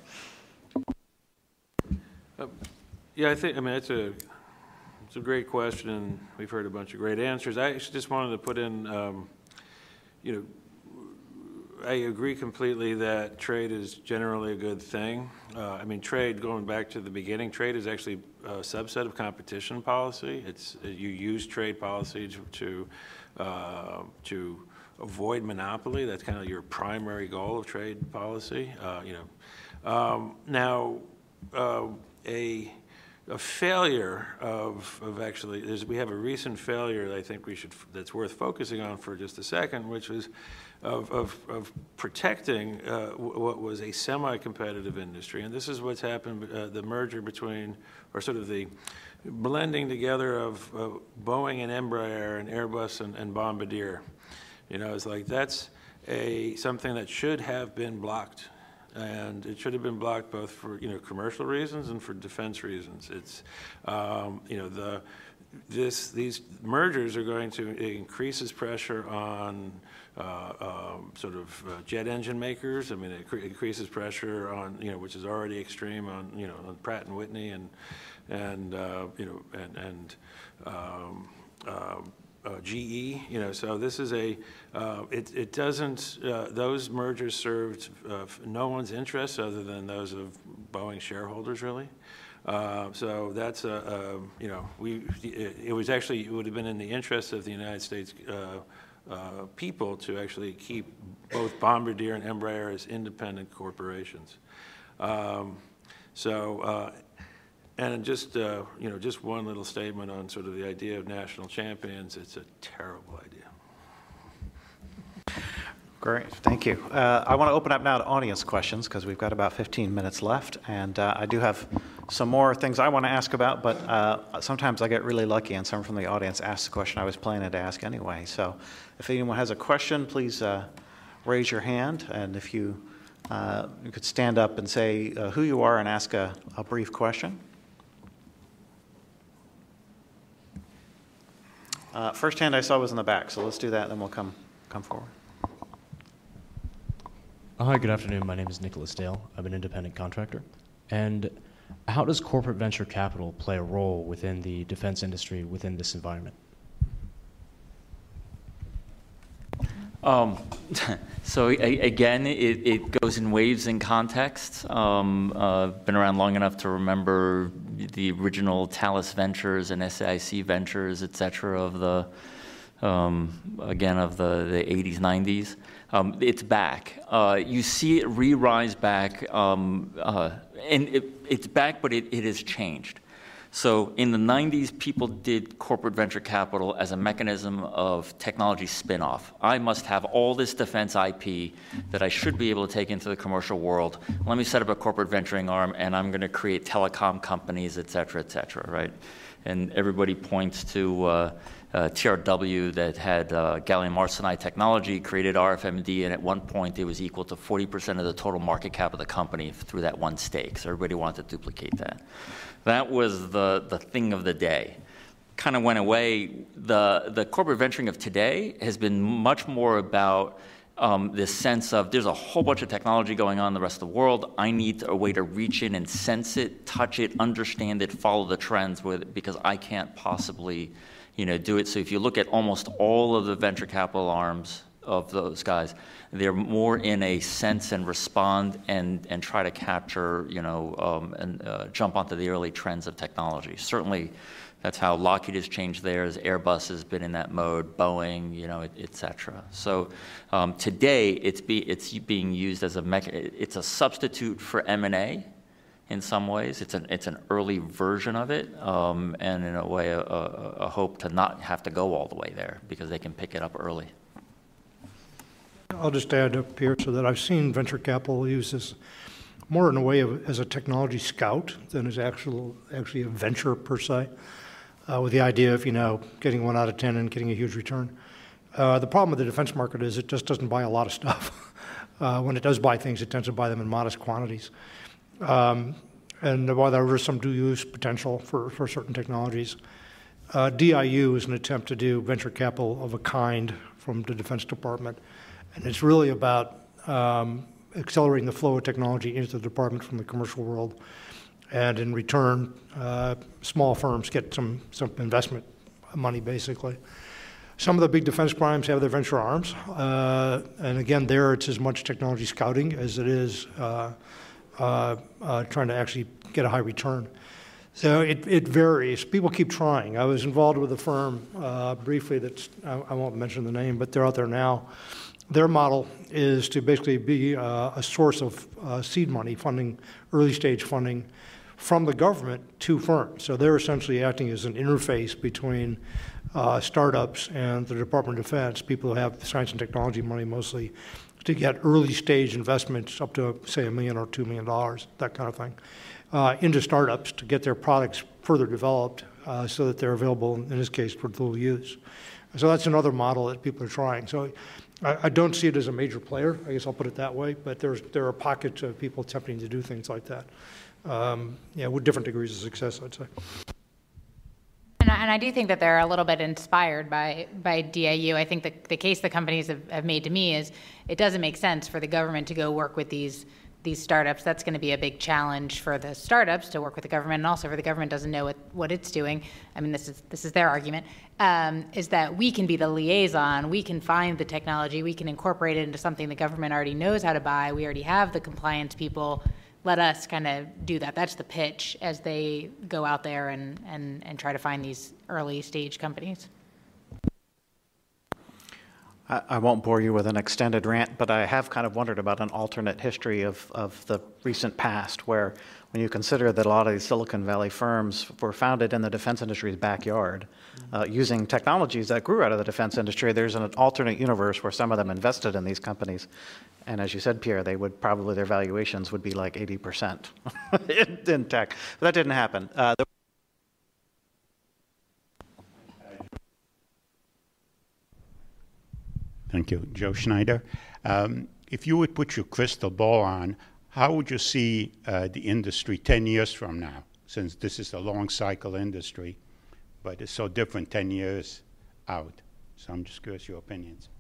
Uh, yeah, I think I mean it's a it's a great question, and we've heard a bunch of great answers. I actually just wanted to put in, um, you know. I agree completely that trade is generally a good thing. Uh, I mean, trade, going back to the beginning, trade is actually a subset of competition policy. It's you use trade policy to to, uh, to avoid monopoly. That's kind of your primary goal of trade policy. Uh, you know, um, now uh, a a failure of of actually there's, we have a recent failure that I think we should that's worth focusing on for just a second, which was. Of, of, of protecting uh, w- what was a semi-competitive industry. And this is what's happened, uh, the merger between, or sort of the blending together of uh, Boeing and Embraer and Airbus and, and Bombardier. You know, it's like that's a something that should have been blocked. And it should have been blocked both for, you know, commercial reasons and for defense reasons. It's, um, you know, the this these mergers are going to increases pressure on uh, um, sort of uh, jet engine makers. I mean, it cre- increases pressure on, you know, which is already extreme on, you know, on Pratt and Whitney and and uh, you know and and um, uh, uh, G E. You know, so this is a uh, it it doesn't uh, those mergers served uh, no one's interests other than those of Boeing shareholders, really. Uh, so that's a, a you know we it, it was actually it would have been in the interest of the United States uh, uh, people to actually keep both Bombardier and Embraer as independent corporations. Um, so uh, and just uh, you know just one little statement on sort of the idea of national champions. It's a terrible idea. Great, thank you. Uh, I want to open up now to audience questions because we've got about fifteen minutes left, and uh, I do have some more things I want to ask about, but uh, sometimes I get really lucky and someone from the audience asks the question I was planning to ask anyway. So if anyone has a question, please uh, raise your hand, and if you, uh, you could stand up and say uh, who you are and ask a, a brief question. Uh, first hand I saw was in the back, so let's do that, then we'll come come forward. Hi, good afternoon. My name is Nicholas Dale. I'm an independent contractor. And how does corporate venture capital play a role within the defense industry within this environment? Um, so a- again, it, it goes in waves and contexts. Um, uh, been around long enough to remember the original Thales Ventures and S A I C Ventures, et cetera, of the um, again of the, the eighties, nineties. Um, it's back. Uh, you see it re-rise back, um, uh, and it, it's back, but it, it has changed. So in the nineties, people did corporate venture capital as a mechanism of technology spin-off. I must have all this defense I P that I should be able to take into the commercial world. Let me set up a corporate venturing arm, and I'm going to create telecom companies, et cetera, et cetera, right? And everybody points to uh, uh, T R W that had uh, gallium arsenide technology, created R F M D, and at one point it was equal to forty percent of the total market cap of the company through that one stake. So everybody wanted to duplicate that. That was the, the thing of the day. Kind of went away. The, the corporate venturing of today has been much more about um, this sense of there's a whole bunch of technology going on in the rest of the world. I need a way to reach in and sense it, touch it, understand it, follow the trends with it, because I can't possibly, you know, do it. So if you look at almost all of the venture capital arms of those guys, they're more in a sense and respond and, and try to capture, you know, um, and uh, jump onto the early trends of technology. Certainly, that's how Lockheed has changed theirs. Airbus has been in that mode, Boeing, you know, et, et cetera. So um, today, it's, be, it's being used as a mecha- it's a substitute for M and A in some ways. It's an, it's an early version of it, um, and in a way, a, a, a hope to not have to go all the way there because they can pick it up early. I'll just add up here so that I've seen venture capital used as more in a way of as a technology scout than as actual actually a venture per se, uh, with the idea of, you know, getting one out of ten and getting a huge return. Uh, the problem with the defense market is it just doesn't buy a lot of stuff. uh, when it does buy things, it tends to buy them in modest quantities. Um, and while there is some dual-use potential for, for certain technologies, uh, D I U is an attempt to do venture capital of a kind from the Defense Department. And it's really about um, accelerating the flow of technology into the department from the commercial world. And in return, uh, small firms get some, some investment money, basically. Some of the big defense primes have their venture arms. Uh, and again, there it's as much technology scouting as it is uh, uh, uh, trying to actually get a high return. So it, it varies. People keep trying. I was involved with a firm uh, briefly that's, I, I won't mention the name, but they're out there now. Their model is to basically be uh, a source of uh, seed money, funding, early stage funding from the government to firms. So they're essentially acting as an interface between uh, startups and the Department of Defense, people who have science and technology money mostly, to get early stage investments up to, say, a million or two million dollars, that kind of thing, uh, into startups to get their products further developed uh, so that they're available, in this case, for dual use. So that's another model that people are trying. So I, I don't see it as a major player, I guess I'll put it that way, but there's, there are pockets of people attempting to do things like that, um, yeah, with different degrees of success, I'd say. And I, and I do think that they're a little bit inspired by, by D I U. I think the, the case the companies have, have made to me is it doesn't make sense for the government to go work with these these startups. That's going to be a big challenge for the startups to work with the government, and also for the government doesn't know what, what it's doing. I mean, this is this is their argument, um, is that we can be the liaison, we can find the technology, we can incorporate it into something the government already knows how to buy, we already have the compliance people, let us kind of do that. That's the pitch as they go out there and, and, and try to find these early stage companies. I won't bore you with an extended rant, but I have kind of wondered about an alternate history of, of the recent past, where when you consider that a lot of these Silicon Valley firms were founded in the defense industry's backyard, uh, using technologies that grew out of the defense industry, there's an alternate universe where some of them invested in these companies. And as you said, Pierre, they would probably, their valuations would be like eighty percent in, in tech. But that didn't happen. Uh, the Thank you. Joe Schneider. Um, if you would put your crystal ball on, how would you see uh, the industry ten years from now, since this is a long cycle industry, but it's so different ten years out? So I'm just curious your opinions.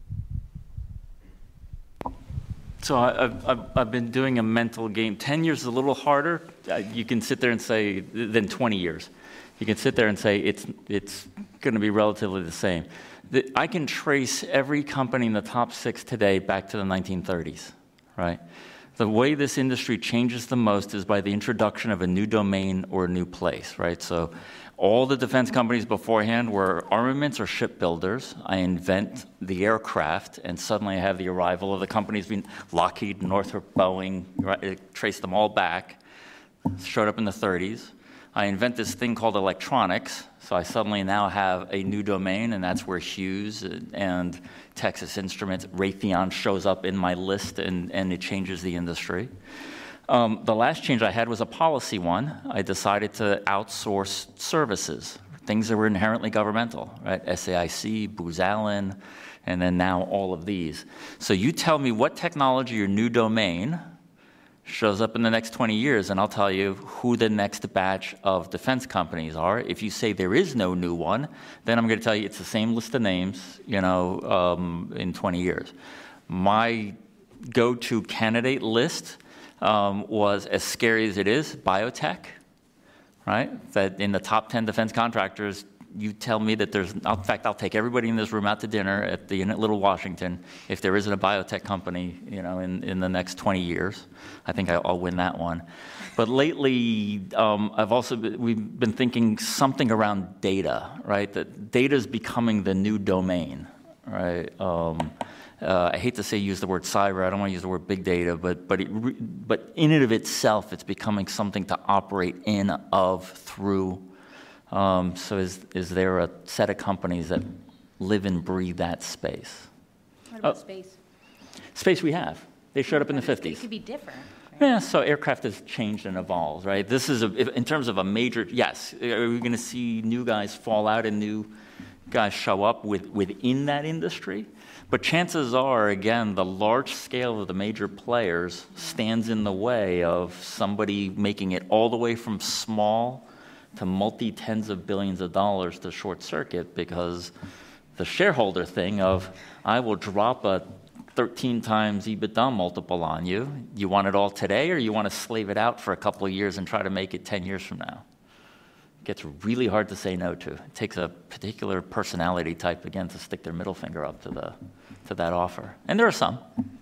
So I, I've, I've, I've been doing a mental game. ten years is a little harder. Uh, you can sit there and say than twenty years. You can sit there and say it's, it's going to be relatively the same. The, I can trace every company in the top six today back to the nineteen thirties, right? The way this industry changes the most is by the introduction of a new domain or a new place, right? So all the defense companies beforehand were armaments or shipbuilders. I invent the aircraft, and suddenly I have the arrival of the companies, being Lockheed, Northrop, Boeing, right? It traced them all back, showed up in the thirties. I invent this thing called electronics, so I suddenly now have a new domain, and that's where Hughes and Texas Instruments, Raytheon shows up in my list, and, and it changes the industry. Um, the last change I had was a policy one. I decided to outsource services, things that were inherently governmental, right? S A I C, Booz Allen, and then now all of these. So you tell me what technology or new domain shows up in the next twenty years, and I'll tell you who the next batch of defense companies are. If you say there is no new one, then I'm going to tell you it's the same list of names, you know, um, in twenty years. My go-to candidate list um, was, as scary as it is, biotech, right? That in the top ten defense contractors, you tell me that there's, in fact, I'll take everybody in this room out to dinner at the Inn at Little Washington if there isn't a biotech company, you know, in, in the next twenty years. I think I'll win that one. But lately, um, I've also, been, we've been thinking something around data, right? That data is becoming the new domain, right? Um, uh, I hate to say use the word cyber, I don't want to use the word big data, but, but, it re, but in and of itself, it's becoming something to operate in, of, through. Um, so is, is there a set of companies that live and breathe that space? What about oh, space? Space we have. They showed up in the fifties. It could be different. Right? Yeah, so aircraft has changed and evolved, right? This is, a, in terms of a major, yes, are we going to see new guys fall out and new guys show up with, within that industry? But chances are, again, the large scale of the major players stands in the way of somebody making it all the way from small to multi-tens of billions of dollars to short circuit, because the shareholder thing of, I will drop a thirteen times EBITDA multiple on you. You want it all today, or you want to slave it out for a couple of years and try to make it ten years from now? It gets really hard to say no to. It takes a particular personality type, again, to stick their middle finger up to, the, to that offer. And there are some.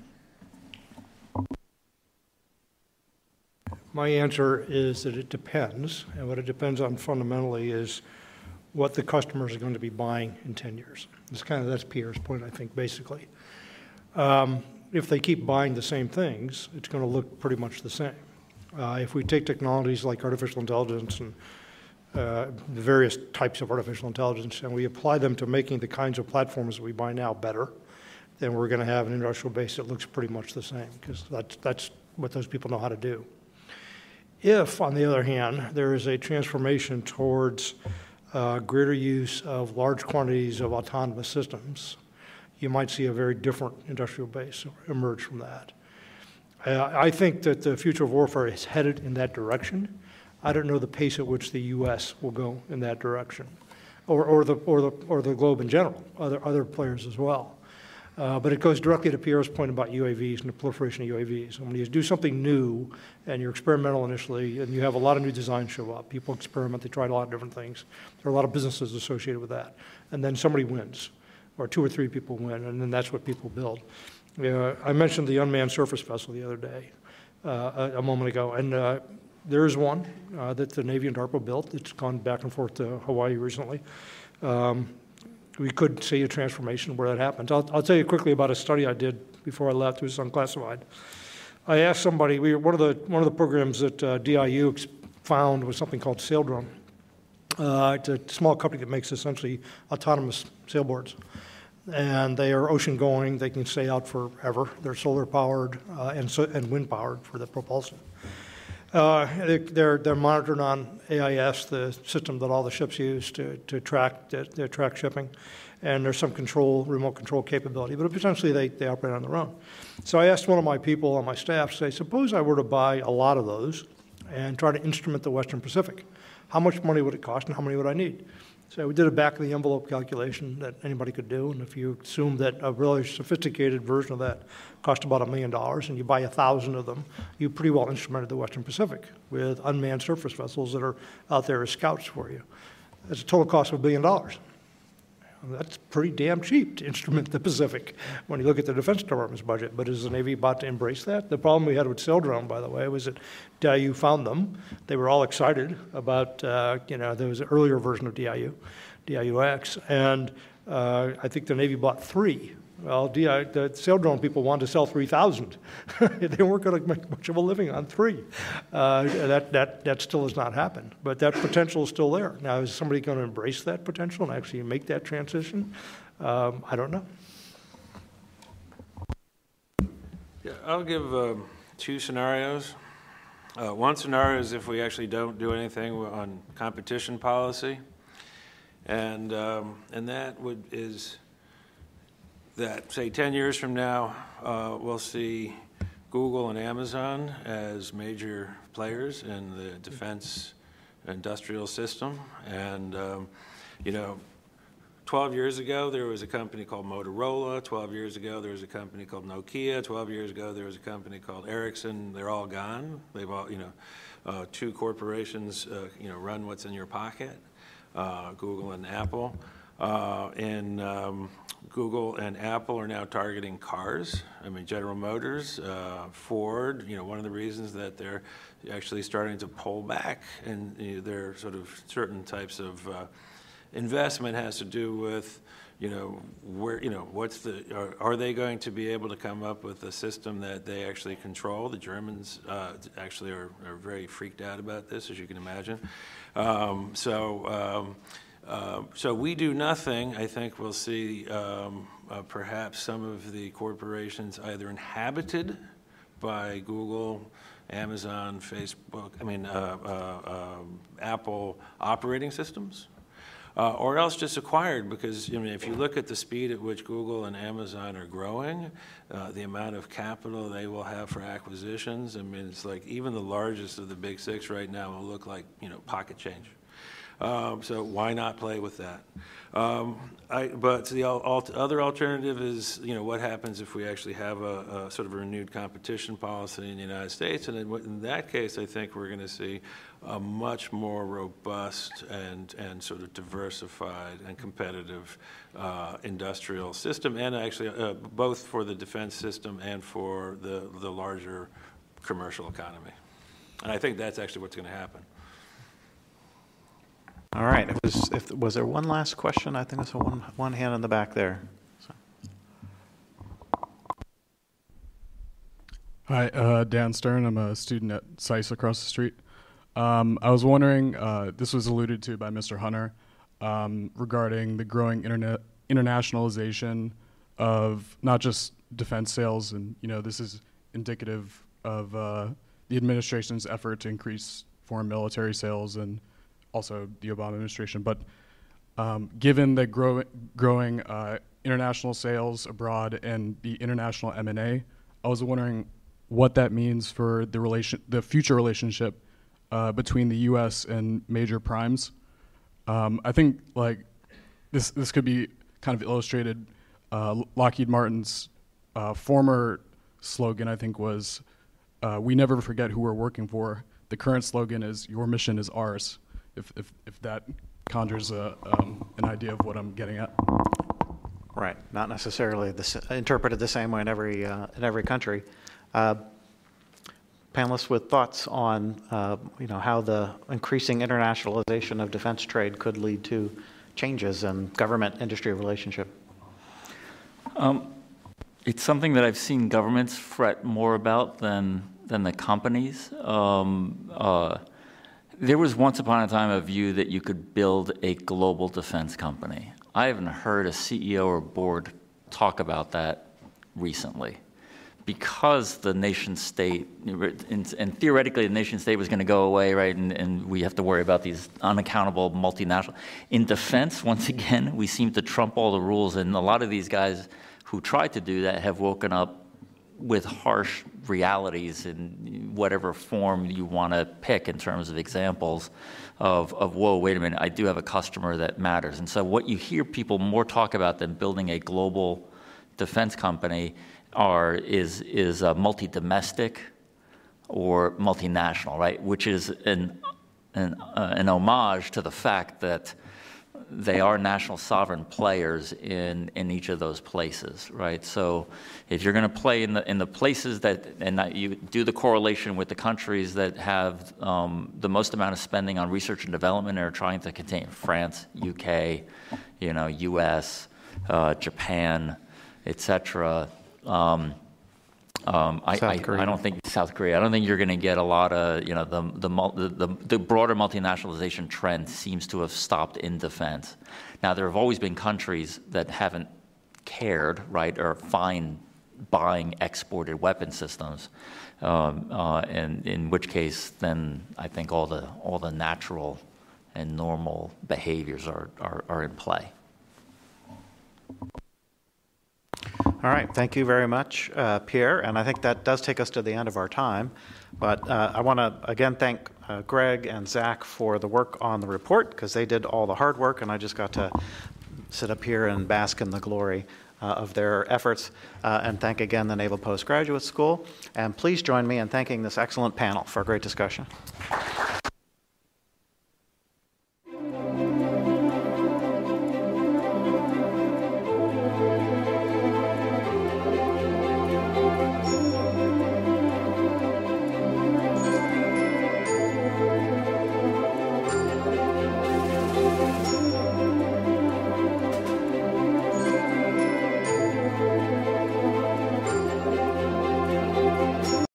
My answer is that it depends, and what it depends on fundamentally is what the customers are going to be buying in ten years. It's kind of, that's Pierre's point, I think, basically. Um, if they keep buying the same things, it's going to look pretty much the same. Uh, if we take technologies like artificial intelligence and uh, the various types of artificial intelligence, and we apply them to making the kinds of platforms that we buy now better, then we're going to have an industrial base that looks pretty much the same, because that's, that's what those people know how to do. If, on the other hand, there is a transformation towards uh, greater use of large quantities of autonomous systems, you might see a very different industrial base emerge from that. Uh, I think that the future of warfare is headed in that direction. I don't know the pace at which the U S will go in that direction, or, or, the, or, the, or the globe in general, other, other players as well. Uh, but it goes directly to Pierre's point about U A Vs and the proliferation of U A Vs. When you do something new and you're experimental initially and you have a lot of new designs show up, people experiment, they try a lot of different things. There are a lot of businesses associated with that. And then somebody wins, or two or three people win, and then that's what people build. Uh, I mentioned the unmanned surface vessel the other day, uh, a, a moment ago, and uh, there is one uh, that the Navy and DARPA built. It's gone back and forth to Hawaii recently. Um, we could see a transformation where that happens. I'll, I'll tell you quickly about a study I did before I left. It was unclassified. I asked somebody, we, one, of the, one of the programs that uh, D I U found was something called Saildrone. Uh, it's a small company that makes essentially autonomous sailboards. And they are ocean going. They can stay out forever. They're solar powered uh, and, so, and wind powered for the propulsion. Uh, they, they're, they're monitored on A I S, the system that all the ships use to, to track to, to track shipping. And there's some control, remote control capability, but potentially they, they operate on their own. So I asked one of my people on my staff, say, suppose I were to buy a lot of those and try to instrument the Western Pacific. How much money would it cost and how many would I need? So we did a back-of-the-envelope calculation that anybody could do, and if you assume that a really sophisticated version of that cost about a million dollars, and you buy a thousand of them, you pretty well instrumented the Western Pacific with unmanned surface vessels that are out there as scouts for you. That's a total cost of a billion dollars. That's pretty damn cheap to instrument the Pacific when you look at the Defense Department's budget. But is the Navy about to embrace that? The problem we had with Saildrone, by the way, was that D I U found them. They were all excited about, uh, you know, there was an earlier version of D I U, D I U X, and uh, I think the Navy bought three. Well, D I, the Saildrone people wanted to sell three thousand. They weren't going to make much of a living on three. Uh, that, that, that still has not happened. But that potential is still there. Now, is somebody going to embrace that potential and actually make that transition? Um, I don't know. Yeah, I'll give uh, two scenarios. Uh, one scenario is if we actually don't do anything on competition policy. And, um, and that would, is... that, say, ten years from now, uh, we'll see Google and Amazon as major players in the defense industrial system. And, um, you know, twelve years ago, there was a company called Motorola. twelve years ago, there was a company called Nokia. twelve years ago, there was a company called Ericsson. They're all gone. They've all, you know, uh, two corporations, uh, you know, run what's in your pocket, uh, Google and Apple. Uh, and um, Google and Apple are now targeting cars. I mean, General Motors, uh, Ford, you know, one of the reasons that they're actually starting to pull back and you know, their sort of certain types of uh, investment has to do with, you know, where, you know, what's the, are, are they going to be able to come up with a system that they actually control? The Germans uh, actually are, are very freaked out about this, as you can imagine. Um, so, um, Uh, so we do nothing. I think we'll see um, uh, perhaps some of the corporations either inhabited by Google, Amazon, Facebook, I mean, uh, uh, uh, Apple operating systems, uh, or else just acquired because, I mean, if you look at the speed at which Google and Amazon are growing, uh, the amount of capital they will have for acquisitions, I mean, it's like even the largest of the big six right now will look like, you know, pocket change. Um, so why not play with that? Um, I, but the al other alternative is, you know, what happens if we actually have a, a sort of a renewed competition policy in the United States? And in, in that case, I think we're going to see a much more robust and, and sort of diversified and competitive uh, industrial system, and actually uh, both for the defense system and for the, the larger commercial economy. And I think that's actually what's going to happen. All right. If was, if, was there one last question? I think there's one, one hand in the back there. So. Hi, uh, Dan Stern. I'm a student at S I C E across the street. Um, I was wondering, uh, this was alluded to by Mister Hunter, um, regarding the growing internet internationalization of not just defense sales, and you know this is indicative of uh, the administration's effort to increase foreign military sales and also the Obama administration. But um, given the grow growing uh, international sales abroad and the international M and A, I was wondering what that means for the relation, the future relationship uh, between the U S and major primes. Um, I think like this this could be kind of illustrated. Uh, Lockheed Martin's uh, former slogan, I think, was uh, "We never forget who we're working for." The current slogan is "Your mission is ours." If if, if that conjures a, um, an idea of what I'm getting at. Right, not necessarily this, interpreted the same way in every uh, in every country. Uh, panelists with thoughts on uh, you know how the increasing internationalization of defense trade could lead to changes in government-industry relationship. Um, it's something that I've seen governments fret more about than than the companies. Um, uh, there was once upon a time a view that you could build a global defense company. I haven't heard a C E O or board talk about that recently, because the nation state, and, and theoretically the nation state was going to go away, right? And, and we have to worry about these unaccountable multinational. In defense, once again, we seem to trump all the rules, and a lot of these guys who tried to do that have woken up with harsh realities in whatever form you want to pick in terms of examples of, of, whoa, wait a minute, I do have a customer that matters. And so what you hear people more talk about than building a global defense company are, is, is a multi-domestic or multinational, right? Which is an, an, uh, an homage to the fact that they are national sovereign players in, in each of those places, right? So if you're going to play in the, in the places that, and that you do the correlation with the countries that have um, the most amount of spending on research and development and are trying to contain France, U K, you know, U S, uh, Japan, et cetera. Um, Um, I, I, I don't think South Korea. I don't think you're going to get a lot of, you know, the the, the the broader multinationalization trend seems to have stopped in defense. Now there have always been countries that haven't cared, right, or fine buying exported weapon systems, um, uh, and in which case then I think all the all the natural and normal behaviors are are, are in play. All right, thank you very much, uh, Pierre, and I think that does take us to the end of our time. But uh, I want to again thank uh, Greg and Zach for the work on the report, because they did all the hard work, and I just got to sit up here and bask in the glory uh, of their efforts. Uh, and thank again the Naval Postgraduate School. And please join me in thanking this excellent panel for a great discussion.